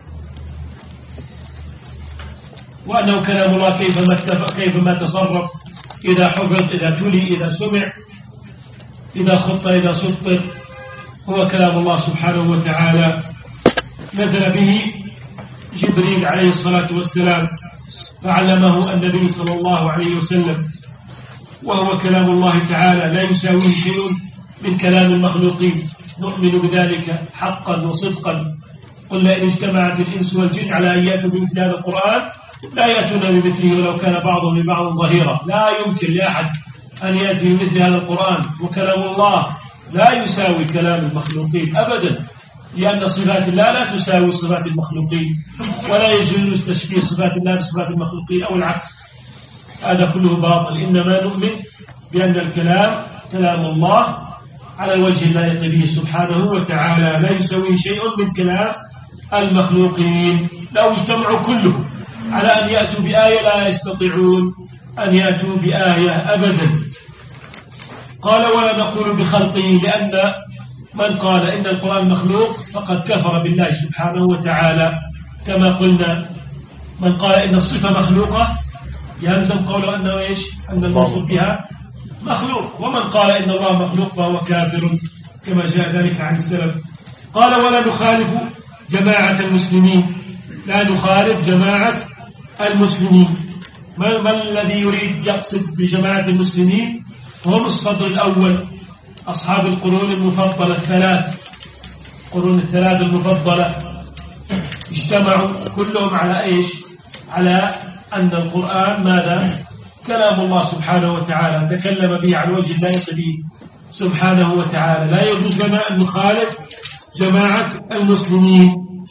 وأنه كلام الله كيفما اكتفى كيفما تصرف، إذا حفظ إذا تلي إذا سمع إذا خط إذا سطر، هو كلام الله سبحانه وتعالى. نزل به جبريل عليه الصلاة والسلام فعلمه النبي صلى الله عليه وسلم، وهو كلام الله تعالى لا يساويه شيء من كلام المخلوقين، نؤمن بذلك حقا وصدقا. قل إن اجتمعت الإنس والجن على أن يأتوا بمثل هذا القرآن لا يأتون بمثله ولو كان بعضهم لبعض ظهيرا. لا يمكن لأحد أن يأتي بمثل هذا القرآن، وكلام الله لا يساوي كلام المخلوقين أبدا، لأن صفات الله لا تساوي صفات المخلوقين، ولا يجوز تشبيه صفات الله بصفات المخلوقين أو العكس، هذا كله باطل. إنما نؤمن بأن الكلام كلام الله على الوجه اللائق به سبحانه وتعالى، لا يساوي شيء من كلام المخلوقين. لو اجتمعوا كلهم على أن يأتوا بآية لا يستطيعون أن يأتوا بآية أبدا. قال ولا نقول بخلقه، لأن من قال إن القرآن مخلوق فقد كفر بالله سبحانه وتعالى. كما قلنا من قال إن الصفة مخلوقة يلزم قوله أنه إيش؟ أن الموصوف بها مخلوق، ومن قال إن الله مخلوق فهو كافر، كما جاء ذلك عن السلف. قال ولا نخالف جماعة المسلمين، لا نخالف جماعة المسلمين. ما الذي يريد يقصد بجماعة المسلمين؟ هم الصدر الأول، أصحاب القرون المفضلة الثلاث، قرون الثلاث المفضلة، اجتمعوا كلهم على إيش؟ على أن القرآن ماذا؟ كلام الله سبحانه وتعالى، تكلم به على وجه لا يليق به سبحانه وتعالى. لا يجوز لنا أن نخالف جماعة المسلمين،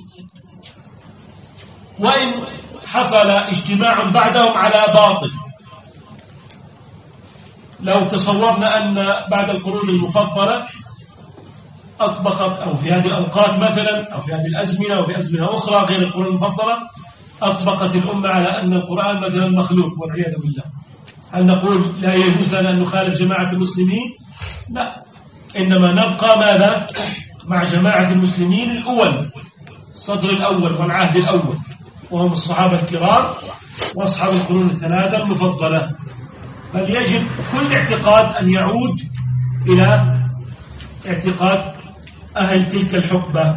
وإن حصل اجتماع بعدهم على باطل. لو تصورنا أن بعد القرون المفضلة أطبقت، أو في هذه الأوقات مثلا، أو في هذه الأزمنة أو في أزمنة أخرى غير القرون المفضلة، أطبقت الأمة على أن القرآن مثلا مخلوق والعياذ بالله، هل نقول لا يجوز لنا أن نخالف جماعة المسلمين؟ لا، إنما نبقى ماذا؟ مع جماعة المسلمين الأول، الصدر الأول والعهد الأول، وهم الصحابة الكرام وأصحاب القرون الثلاثة المفضلة. بل يجب كل اعتقاد أن يعود إلى اعتقاد أهل تلك الحقبة،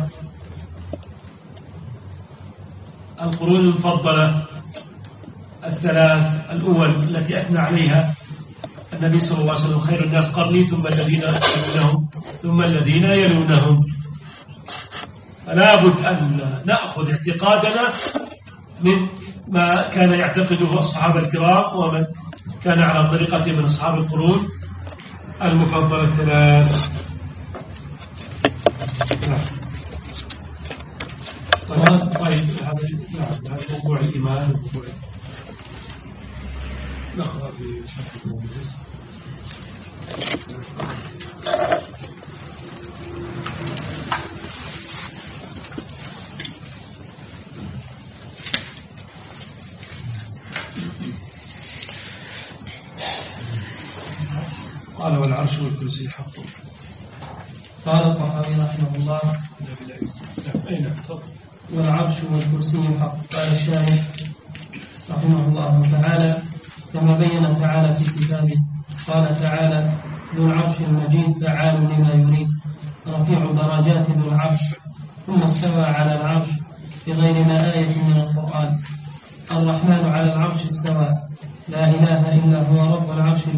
القرون المفضلة الثلاث الأول التي أثنى عليها النبي صلى الله عليه وسلم: خير الناس قرني ثم الذين يلونهم ثم الذين يلونهم. فلا بد أن نأخذ اعتقادنا من ما كان يعتقده الصحابة الكرام ومن كان على طريقة من أصحاب القرون المفضلة الثلاث. طيب هذا موضوع الإيمان وموضوع نقرأ بشكل موجز. قال والعرش والكرسي حق. قال الطحاوي رحمه الله: أين والعرش والكرسي حق. قال الشاعر رحمه الله تعالى: كما بين تعالى في كتابه، قال تعالى: ذو العرش المجيد فعال لما يريد، رفيع درجات ذو العرش، ثم استوى على العرش في غير ما آية من القرآن. الرحمن على العرش استوى، لا إله إلا هو رب العرش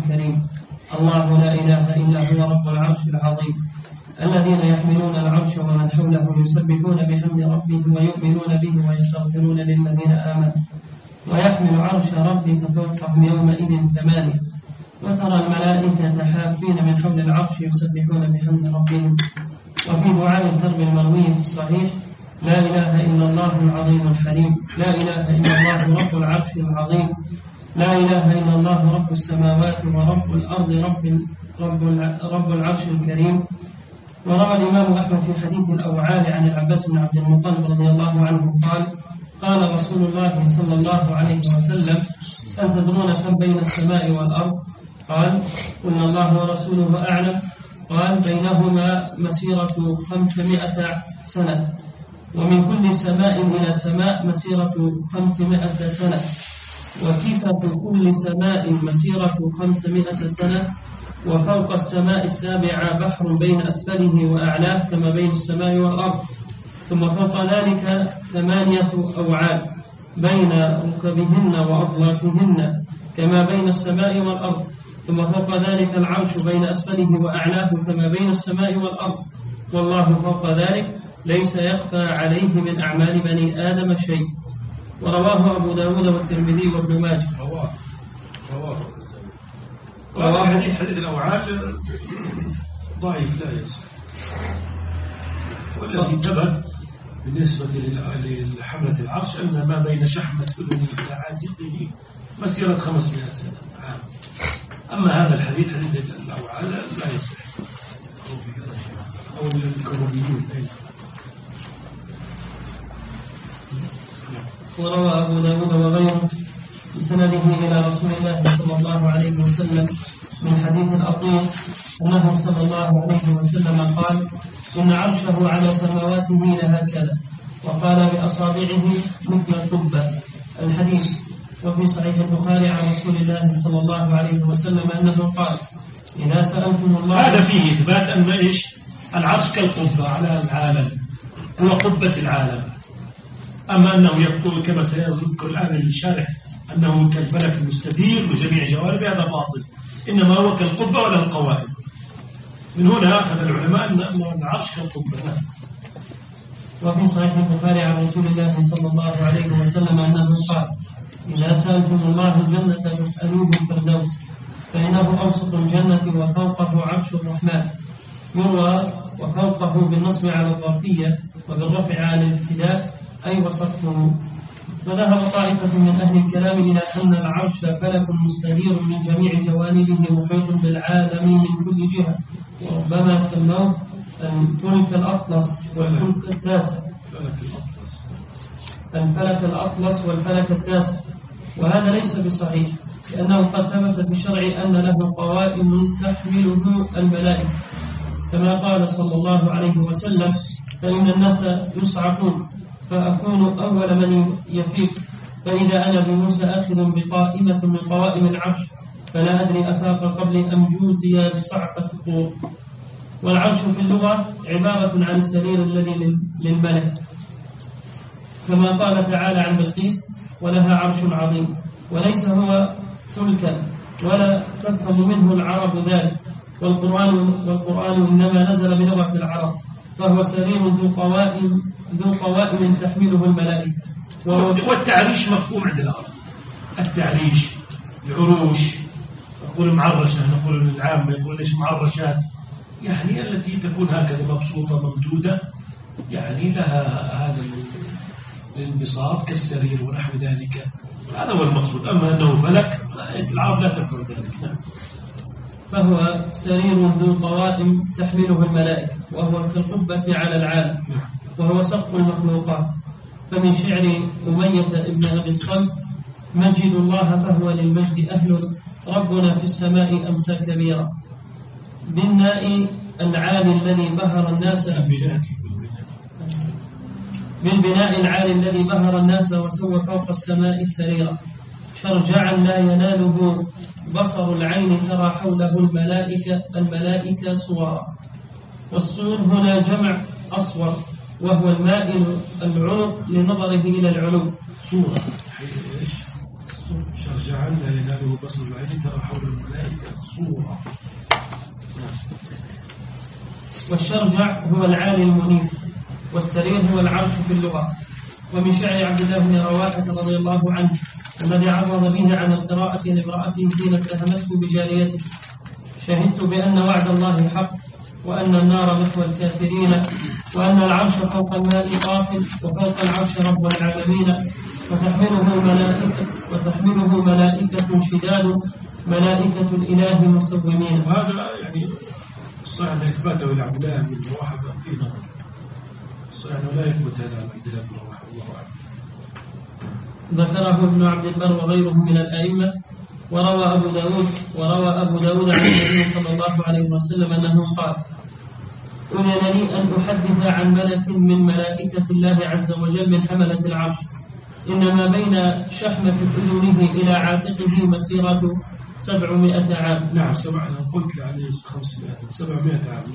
ومن حوله يسبحون بحمد ربهم ويؤمنون به ويستغفرون للذين آمنوا ويحمل عرش ربك فوقهم يومئذ ثمانية وترى الملائكة حافين من حول العرش يسبحون بحمد ربهم. وفي دعاء الكرب المروي في الصحيح: لا إله إلا الله العظيم الحليم، لا إله إلا الله رب العرش العظيم، لا إله إلا الله رب السماوات ورب الأرض رب رب رب العرش الكريم. وروى الإمام أحمد في حديث الأوعال عن العباس بن عبد المطلب رضي الله عنه قال: قال رسول الله صلى الله عليه وسلم: هل تدرون كم بين السماء والأرض؟ قال: قلنا الله ورسوله أعلم. قال: بينهما مسيرة خمسمائة سنة، ومن كل سماء إلى سماء مسيرة خمسمائة سنة، وكفة كل سماء مسيرة خمسمائة سنة، وفوق السماء السابعة بحر بين أسفله وأعلاه كما بين السماء والأرض، ثم فوق ذلك ثمانية أوعال بين ركبهن وأضلافهن كما بين السماء والأرض، ثم فوق ذلك العرش بين أسفله وأعلاه كما بين السماء والأرض، والله فوق ذلك ليس يخفى عليه من أعمال بني آدم شيء. ورواه أبو داود والترمذي وابن ماجه. رواه رواه رواه حديث حديث الأوعال ضعيف لا يصح، والذي ثبت بالنسبة لحملة العرش أن ما بين شحمة أذنه إلى عاتقه مسيرة خمسمائة سنة عام. أما هذا الحديث حديث الأوعال لا يصح، أو الكروبيون. وروى أبو داود وغيره بسنده إلى رسول الله صلى الله عليه وسلم من حديث الأطير أنه صلى الله عليه وسلم قال: إن عرشه على سماواته لهكذا، وقال بأصابعه مثل القبة. الحديث. وفي صحيح البخاري عن رسول الله صلى الله عليه وسلم أنه قال: إذا سألتم الله. هذا فيه إثبات أن إيش العرش كالقبة على العالم، هو قبة العالم. أما أنه يقول كما سيذكر الآن الشارح أنه كالفلك المستدير وجميع جوانبه، هذا باطل، إنما هو كالقبة ولا القوائم. من هنا أخذ العلماء أن العرش كالقبة. وفي صحيح البخاري عن رسول الله صلى الله عليه وسلم أنه قال: إذا سألتم الله الجنة فاسألوه الفردوس، فإنه أوسط الجنة وفوقه عرش الرحمن. يروى وفوقه بالنصب على الظرفية وبالرفع على الابتداء أي وسطه. وذهب طائفة من أهل الكلام إلى أن العرش فلك مستدير من جميع جوانبه محيط بالعالم من كل جهة، وربما سموه الفلك الأطلس والفلك التاسع الفلك الأطلس والفلك التاسع. وهذا ليس بصحيح، لأنه قد ثبت في الشرع أن له قوائم تحمله الملائكة، كما قال صلى الله عليه وسلم: فإن الناس يصعقون فأكون أول من يفيق، فإذا أنا بموسى آخذ بقائمة من قوائم العرش فلا أدري أفاق قبل أم جوزي بصعقة الطور. والعرش في اللغة عبارة عن السرير الذي للملك، كما قال تعالى عن بلقيس: ولها عرش عظيم، وليس هو فلكا ولا تفهم منه العرب ذلك، والقرآن, والقرآن إنما نزل بلغة العرب، فهو سرير ذو قوائم, ذو قوائم تحمله الملائكة. والتعريش مفهوم عند العرب، التعريش العروش، نقول معرشة، نقول العام يقول ليش معرشات، يعني التي تكون هكذا مبسوطة ممدودة، يعني لها هذا الانبساط كالسرير ونحو ذلك، هذا هو المقصود. أما أنه فلك العرب لا تفعل ذلك. فهو سرير ذو قوائم تحمله الملائكة، وهو كالقبة على العالم، وهو سقف المخلوقات. فمن شعر أمية ابن أبي الصلت: مجد الله فهو للمجد أهل، ربنا في السماء أمسى كبيرا. بالناء العالي الذي بهر الناس بالبناء العالي الذي بهر الناس وسوى فوق السماء سريرا، شرجعا لا يناله بصر العين، ترى حوله الملائكة الملائكة صورا. والصور هنا جمع أصور، وهو المائل العنق لنظره إلى العلو. صورة شرجعا لا يناله بصر العين، ترى حول الملائكة صورا. والشرجع هو العالي المنيف، والسرير هو العرش في اللغة. ومن شعر عبد الله بن رواحة رضي الله عنه الذي عرض به عن القراءة لامرأته حين اتهمته بجاريته: شهدت بأن وعد الله حق، وأن النار مثوى الكافرين، وأن العرش فوق الماء قافل، وفوق العرش رب العالمين، وتحمله ملائكة وتحمله ملائكة شداد، ملائكة الإله مسومين. وهذا يعني صحيح أن إثباته لعبد الله بن رواحة في نظر، صحيح أنه لا يثبت هذا عن عبد الله بن رواحة، الله أعلم. ذكره ابن عبد البر وغيره من الأئمة. وروى أبو داود وروى أبو داود عن النبي صلى الله عليه وسلم أنه قال: أذن لي أن أحدث عن ملك من ملائكة الله عز وجل من حملة العرش، إنما بين شحمة أذنه إلى عاتقه مسيرة سبعمائة عام. نعم سبع أنا قلت يعني خمسمائة سبعمائة عام.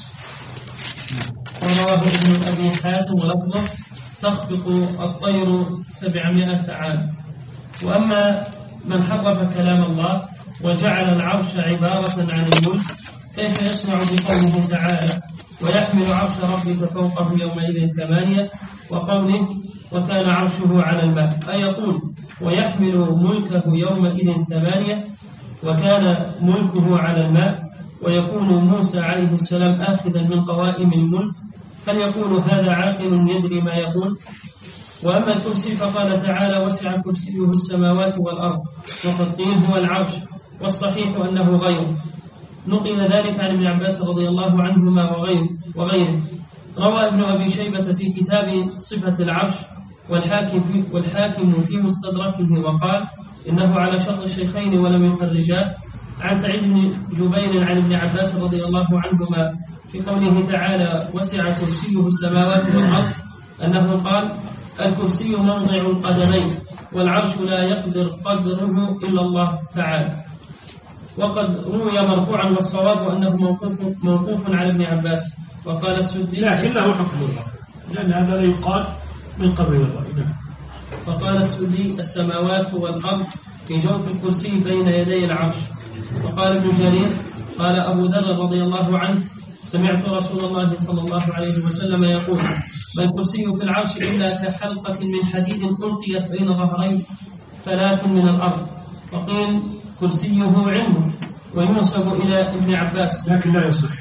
ورواه ابن أبي حاتم ولفظه: تخفق الطير سبعمائة عام. وأما من حرف كلام الله وجعل العرش عبارة عن الملك، كيف يصنع بقوله تعالى: ويحمل عرش ربك فوقه يومئذ ثمانية، وقوله: وكان عرشه على الماء، أي يقول ويحمل ملكه يومئذ ثمانية وكان ملكه على الماء، ويكون موسى عليه السلام آخذا من قوائم الملك، هل يقول هذا عاقل يدري ما يقول؟ وأما الكرسي فقال تعالى: وسع كرسيه السماوات والأرض، وقد قيل هو العرش، والصحيح أنه غيره. نقل ذلك عن ابن عباس رضي الله عنهما وغيره, وغيره. روى ابن أبي شيبة في كتاب صفة العرش والحاكم في, والحاكم في مستدركه وقال إنه على شرط الشيخين ولم يخرجاه، عن سعيد بن جبير عن ابن عباس رضي الله عنهما في قوله تعالى: وسع كرسيه السماوات والأرض، أنه قال: الكرسي موضع القدمين، والعرش لا يقدر قدره إلا الله تعالى. وقد روي مرفوعا، والصواب أنه موقوف, موقوف على ابن عباس. وقال السدي: لكنه حكم الله، لأن هذا لا يقال من قبل الله. فقال السدي: السماوات والأرض في جوف الكرسي بين يدي العرش. وقال ابن جرير: قال أبو ذر رضي الله عنه: سمعت رسول الله صلى الله عليه وسلم يقول: ما الكرسي في العرش إلا كحلقة من حديد ألقيت بين ظهرين ثلاث من الأرض. وقيل كرسيه علمه، وينسب إلى ابن عباس، لكن لا يصح.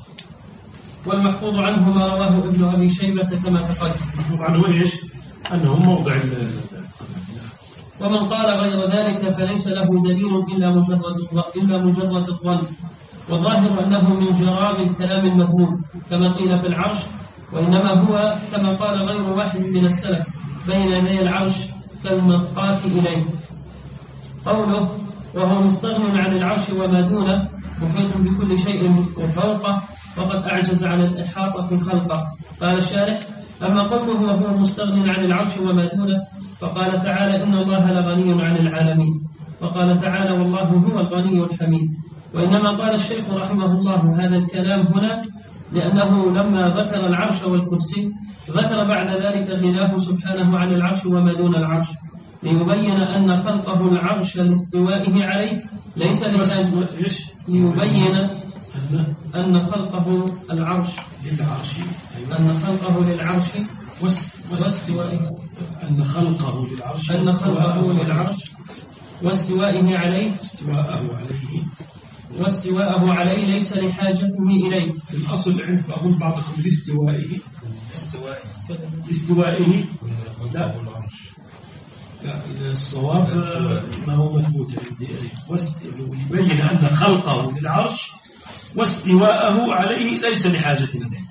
والمحفوظ عنه ما رواه ابن أبي شيبة كما تقدم. المحفوظ عنه إيش؟ أنه موضع. ومن قال غير ذلك فليس له دليل إلا مجرد إلا مجرد الظن، والظاهر أنه من جراب الكلام المفهوم كما قيل في العرش، وإنما هو كما قال غير واحد من السلف: بين يدي العرش كالمطاف إليه. قوله: وهو مستغن عن العرش وما دونه، محيط بكل شيء وفوقه، وقد أعجز عن الإحاطة في خلقه. قال الشارح: أما قوله وهو مستغن عن العرش وما دونه، فقال تعالى: إن الله لغني عن العالمين، وقال تعالى: والله هو الغني الحميد. وإنما قال الشيخ رحمه الله هذا الكلام هنا لأنه لما ذكر العرش والكرسي ذكر بعد ذلك غناه سبحانه عن العرش وما دون العرش، ليبين أن خلقه العرش لاستوائه عليه ليس لحاجة ليبين أن خلقه العرش للعرش أن خلقه للعرش واستوائه أن خلقه للعرش أن خلقه للعرش واستوائه عليه استواءه عليه واستواءه عليه ليس لحاجته إليه. الأصل عند أقول بعضكم لاستوائه استوائه لا لا الصواب ما هو مثبوت عندي يبين أن خلقه للعرش واستواءه عليه ليس لحاجة إليه.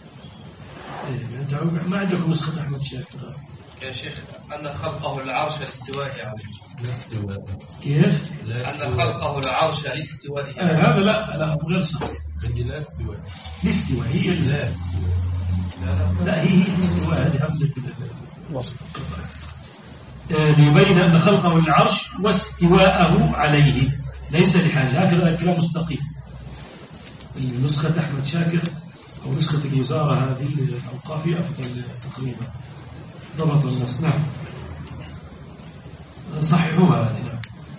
ما عندكم نسخة أحمد شاكر يا شيخ أن خلقه العرش لاستوائه عليه؟ كيف؟ أن خلقه العرش لاستوائه آه هذا لا لا غير صحيح. لا استواء الاستواء هي لا لا هي الاستواء هذه همزة الوصف. ليبين أن خلقه للعرش واستواءه عليه ليس لحاجة. هكذا الكلام مستقيم. النسخة أحمد شاكر أو نسخة الوزارة هذه الأوقافية أفضل تقريبا ضبط النص. نعم صححوها هذه.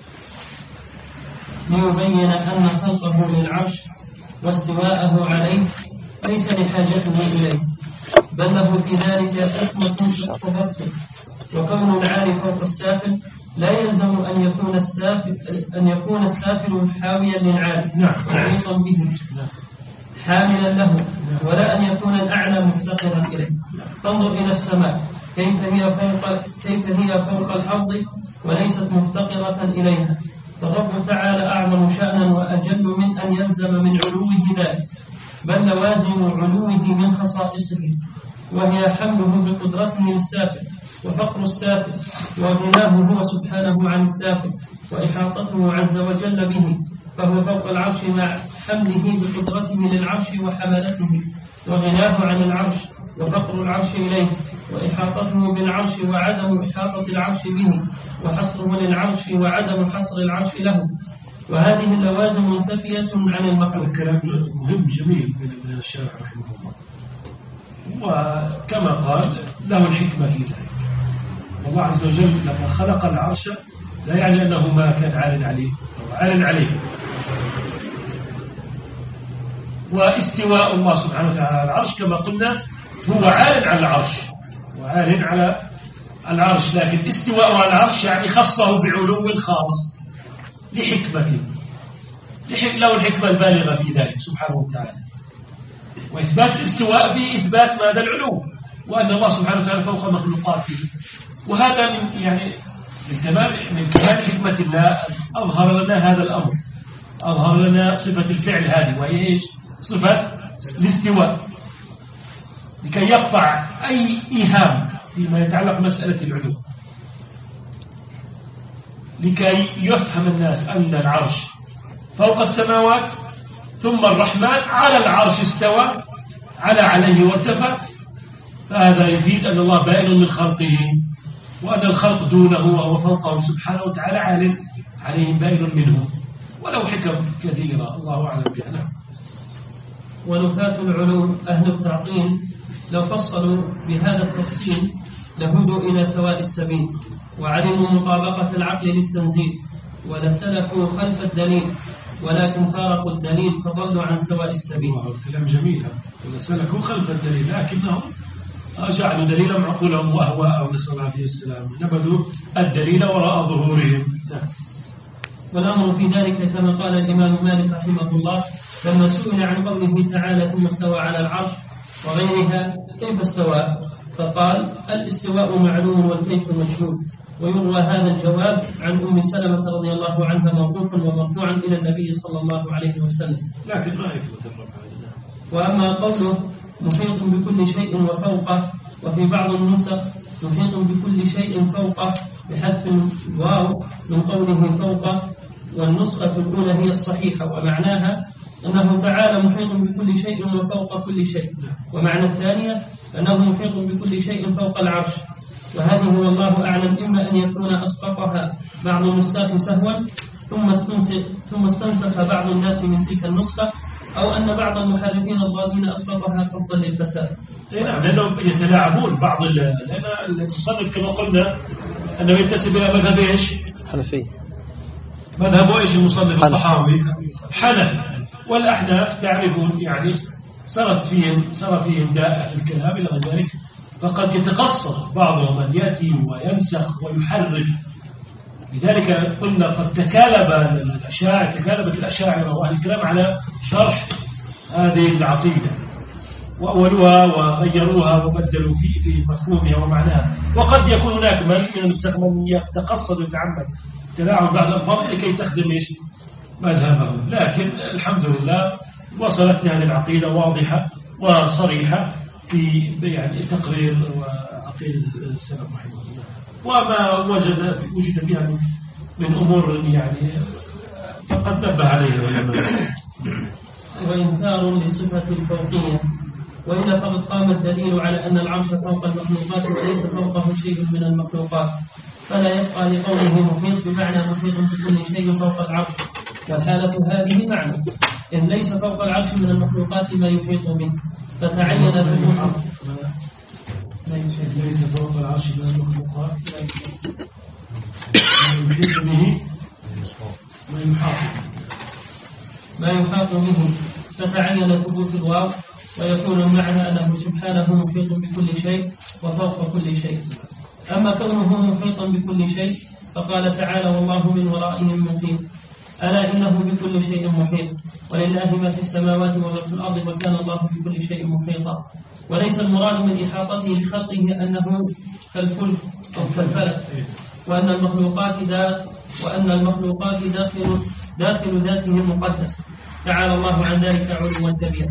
ليبين أن خلقه للعرش واستواءه عليه ليس لحاجته إليه. بل له في ذلك حكمة تفضل. وكون العالي فوق السافل لا يلزم أن يكون السافل أن يكون السافل حاويا للعالي محيطا به حاملا له، ولا أن يكون الأعلى مفتقرا إليه. فانظر إلى السماء كيف هي فوق كيف هي فوق الأرض وليست مفتقرة إليها. فالرب تعالى أعظم شأنا وأجل من أن يلزم من علوه ذلك، بل لوازم علوه من خصائصه، وهي حمله بقدرته للسافل وفقر السافل وغناه هو سبحانه عن السافل وإحاطته عز وجل به، فهو فوق العرش مع حمله بقدرته للعرش وحملته، وغناه عن العرش وفقر العرش إليه، وإحاطته بالعرش وعدم إحاطة العرش به، وحصره للعرش وعدم حصر العرش له. وهذه اللوازم منتفية عن المخلوق. كلام مهم جميل من ابن الشارح رحمه الله، وكما قال له الحكمة في ذلك. الله عز وجل لما خلق العرش لا يعني أنه ما كان عال عليه، هو عال عليه. واستواء الله سبحانه وتعالى على العرش كما قلنا هو عال على العرش وعال على العرش، لكن استواء على العرش يعني خصه بعلو خاص لحكمة، له الحكمة البالغة في ذلك سبحانه وتعالى. وإثبات الاستواء به إثبات ماذا العلو، وأن الله سبحانه وتعالى فوق مخلوقاته. وهذا من يعني من كمال من كمال حكمة الله أظهر لنا هذا الأمر، أظهر لنا صفة الفعل هذه، وهي إيش؟ صفة الاستواء، لكي يقطع أي إيهام فيما يتعلق بمسألة العلو، لكي يفهم الناس أن العرش فوق السماوات، ثم الرحمن على العرش استوى على عليه وارتفع. فهذا يفيد أن الله بائن من خلقه، وأن الخلق دونه وهو فوقهم سبحانه وتعالى عالم عليهم بائن منه، ولو حكم كثيرة الله أعلم بها. نعم. ونفاة العلوم أهل التعطيل لو فصلوا بهذا التفصيل لهدوا إلى سواء السبيل، وعلموا مطابقة العقل للتنزيل، ولسلكوا خلف الدليل، ولكن فارقوا الدليل فضلوا عن سواء السبيل. كلام جميل. ولسلكوا خلف الدليل، لكنهم جعلوا دليلا معقولهم وأهواءهم نسأل الله عليه السلام، نبذوا الدليل وراء ظهورهم. والأمر في ذلك كما قال الإمام مالك رحمه الله لما سئل عن قوله تعالى ثم استوى على العرش وغيرها كيف استوى، فقال الاستواء معلوم والكيف مجهول. ويروى هذا الجواب عن أم سلمة رضي الله عنها موقوفا ومرفوعا إلى النبي صلى الله عليه وسلم، لكن ما يثبت الرفع. وأما قوله محيط بكل شيء وفوقه، وفي بعض النسخ محيط بكل شيء فوقه بحذف الواو من قوله فوقه، والنسخة الأولى هي الصحيحة، ومعناها أنه تعالى محيط بكل شيء وفوق كل شيء، ومعنى الثانية أنه محيط بكل شيء فوق العرش. وهذه والله أعلم إما أن يكون أسقطها بعض النساخ سهوا ثم استنسخ, ثم استنسخ بعض الناس من تلك النسخة، أو أن بعض المحرفين الضالين أسقطها قصدا للفساد. نعم، لأنهم يتلاعبون بعض، لأن المصنف كما قلنا أنه ينتسب إلى مذهب إيش؟ حنفي. مذهب إيش المصنف الطحاوي؟ حنفي. والأحناف تعرفون يعني صارت فيهم صار فيهم داء في الكلام إلى غير ذلك، فقد يتقصر بعضهم أن يأتي وينسخ ويحرف. لذلك قلنا قد تكالب الأشاعرة تكالبت الأشاعرة وأهل الكلام على شرح هذه العقيدة، وأولوها وغيروها وبدلوا في في مفهومها ومعناها. وقد يكون هناك من من النسخ من يتقصد ويتعمد تلاعب بعض الألفاظ لكي تخدم إيش مذهبهم، لكن الحمد لله وصلتنا هذه العقيدة واضحة وصريحة في يعني تقرير وعقيدة السلف رحمه الله، وما وجد وجد فيها من أمور يعني فقد نبه عليها العلماء. وإنكار لصفة الفوقية، وإلا فقد قام الدليل على أن العرش فوق المخلوقات وليس فوقه شيء من المخلوقات، فلا يبقى لقوله محيط بمعنى محيط بكل شيء فوق العرش، والحالة هذه معنى إن ليس فوق العرش من المخلوقات ما يحيط به، فتعين فتوحى ليس فوق العرش من المخلوقات ما يحيط به ما يحاط ما يحاط به، فتعين ثبوت الواو ويكون المعنى أنه سبحانه محيط بكل شيء وفوق كل شيء. أما كونه محيطا بكل شيء فقال تعالى والله من ورائهم محيط، ألا إنه بكل شيء محيط، ولله ما في السماوات وما في الأرض وكان الله بكل شيء محيطا. وليس المراد من إحاطته بخلقه أنه كالفلك أو كالفلك، وأن المخلوقات داخل وأن المخلوقات داخل داخل ذاته المقدس تعالى الله عن ذلك علوا كبيرا،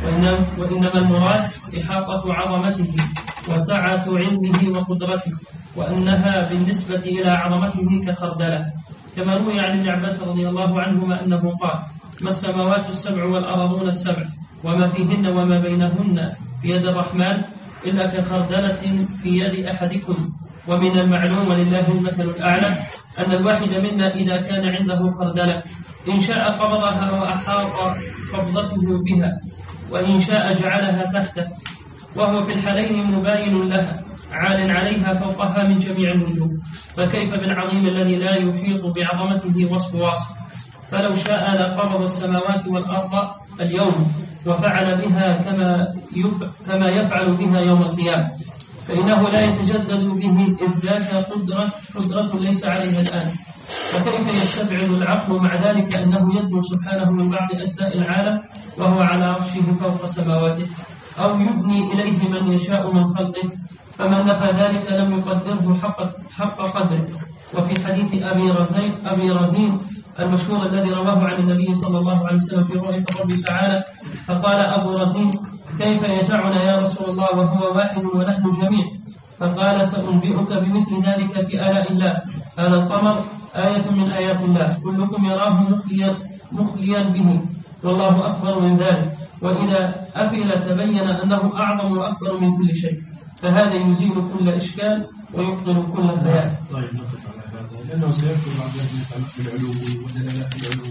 وإنما المراد إحاطة عظمته وسعة علمه وقدرته، وأنها بالنسبة إلى عظمته كخردلة، كما روي عن ابن عباس رضي الله عنهما أنه قال ما السماوات السبع والأرضون السبع وما فيهن وما بينهن في يد الرحمن إلا كخردلة في يد أحدكم. ومن المعلوم ولله المثل الأعلى أن الواحد منا إذا كان عنده خردلة إن شاء قبضها وأحاط قبضته بها، وإن شاء جعلها تحته، وهو في الحالين مباين لها عال عليها فوقها من جميع الوجوه، فكيف بالعظيم الذي لا يحيط بعظمته وصف واصف. فلو شاء لقبض السماوات والأرض اليوم وفعل بها كما كما يفعل بها يوم القيامة، فإنه لا يتجدد به إذ ذاك قدرة قدرة ليس عليها الآن. وكيف يستبعد العقل مع ذلك أنه يدنو سبحانه من بعض أجزاء العالم وهو على عرشه فوق سماواته، أو يبني إليه من يشاء من خلقه، فمن نفى ذلك لم يقدره حق, حق قدره. وفي حديث أبي رزين, أبي رزين المشهور الذي رواه عن النبي صلى الله عليه وسلم في رؤية ربه تعالى، فقال أبو رزين كيف يسعنا يا رسول الله وهو واحد ونحن جميع؟ فقال سأنبئك بمثل ذلك في آلاء الله. هذا القمر آية من آيات الله كلكم يراه مخليا, مخليا به والله أكبر من ذلك، وإذا أفل تبين أنه أعظم وأكبر من كل شيء، فهذا يزيل كل إشكال ويبطل كل خيال. طيب نقف على هذا لأنه سيذكر بعض الذين يتعلق بالعلو ودلالات العلو.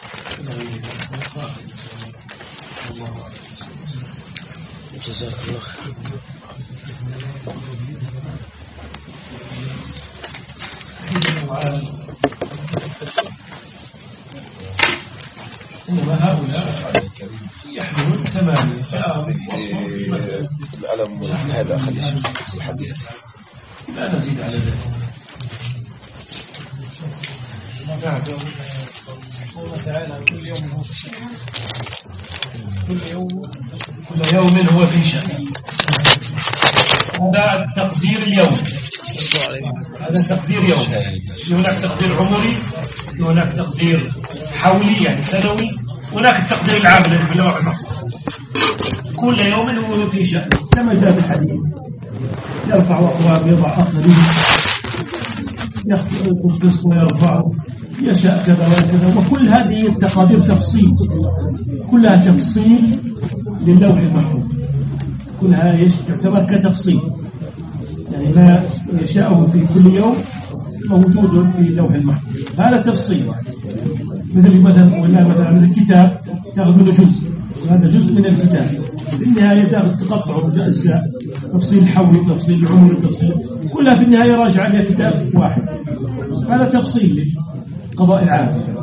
الله جزاك الله خير. إنما هؤلاء يحملون ثمانية الألم هذا خليش الحديث لا نزيد على ذلك. الله تعالى كل يوم هو في شأن، كل يوم كل يوم هو في شأن. هذا التقدير اليوم، هذا تقدير يوم. هناك تقدير عمري، هناك تقدير حولي يعني سنوي، هناك التقدير العام الذي باللوح المحفوظ. كل يوم هو في شأن كما جاء في الحديث، يرفع أقوام يضع آخرين، يخفض ويرفع، يشاء كذا وكذا. وكل هذه التقادير تفصيل، كلها تفصيل للوح المحفوظ، كلها تعتبر كتفصيل، يعني ما يشاءه في كل يوم موجود في اللوح المحفوظ. هذا تفصيل مثل مثلا ولا مثلا من الكتاب تأخذ منه جزء، وهذا جزء من الكتاب. في النهاية تقطع أجزاء، تفصيل حولي، تفصيل عمري، تفصيل كلها في النهاية راجعة إلى كتاب واحد. هذا تفصيل للقضاء العام.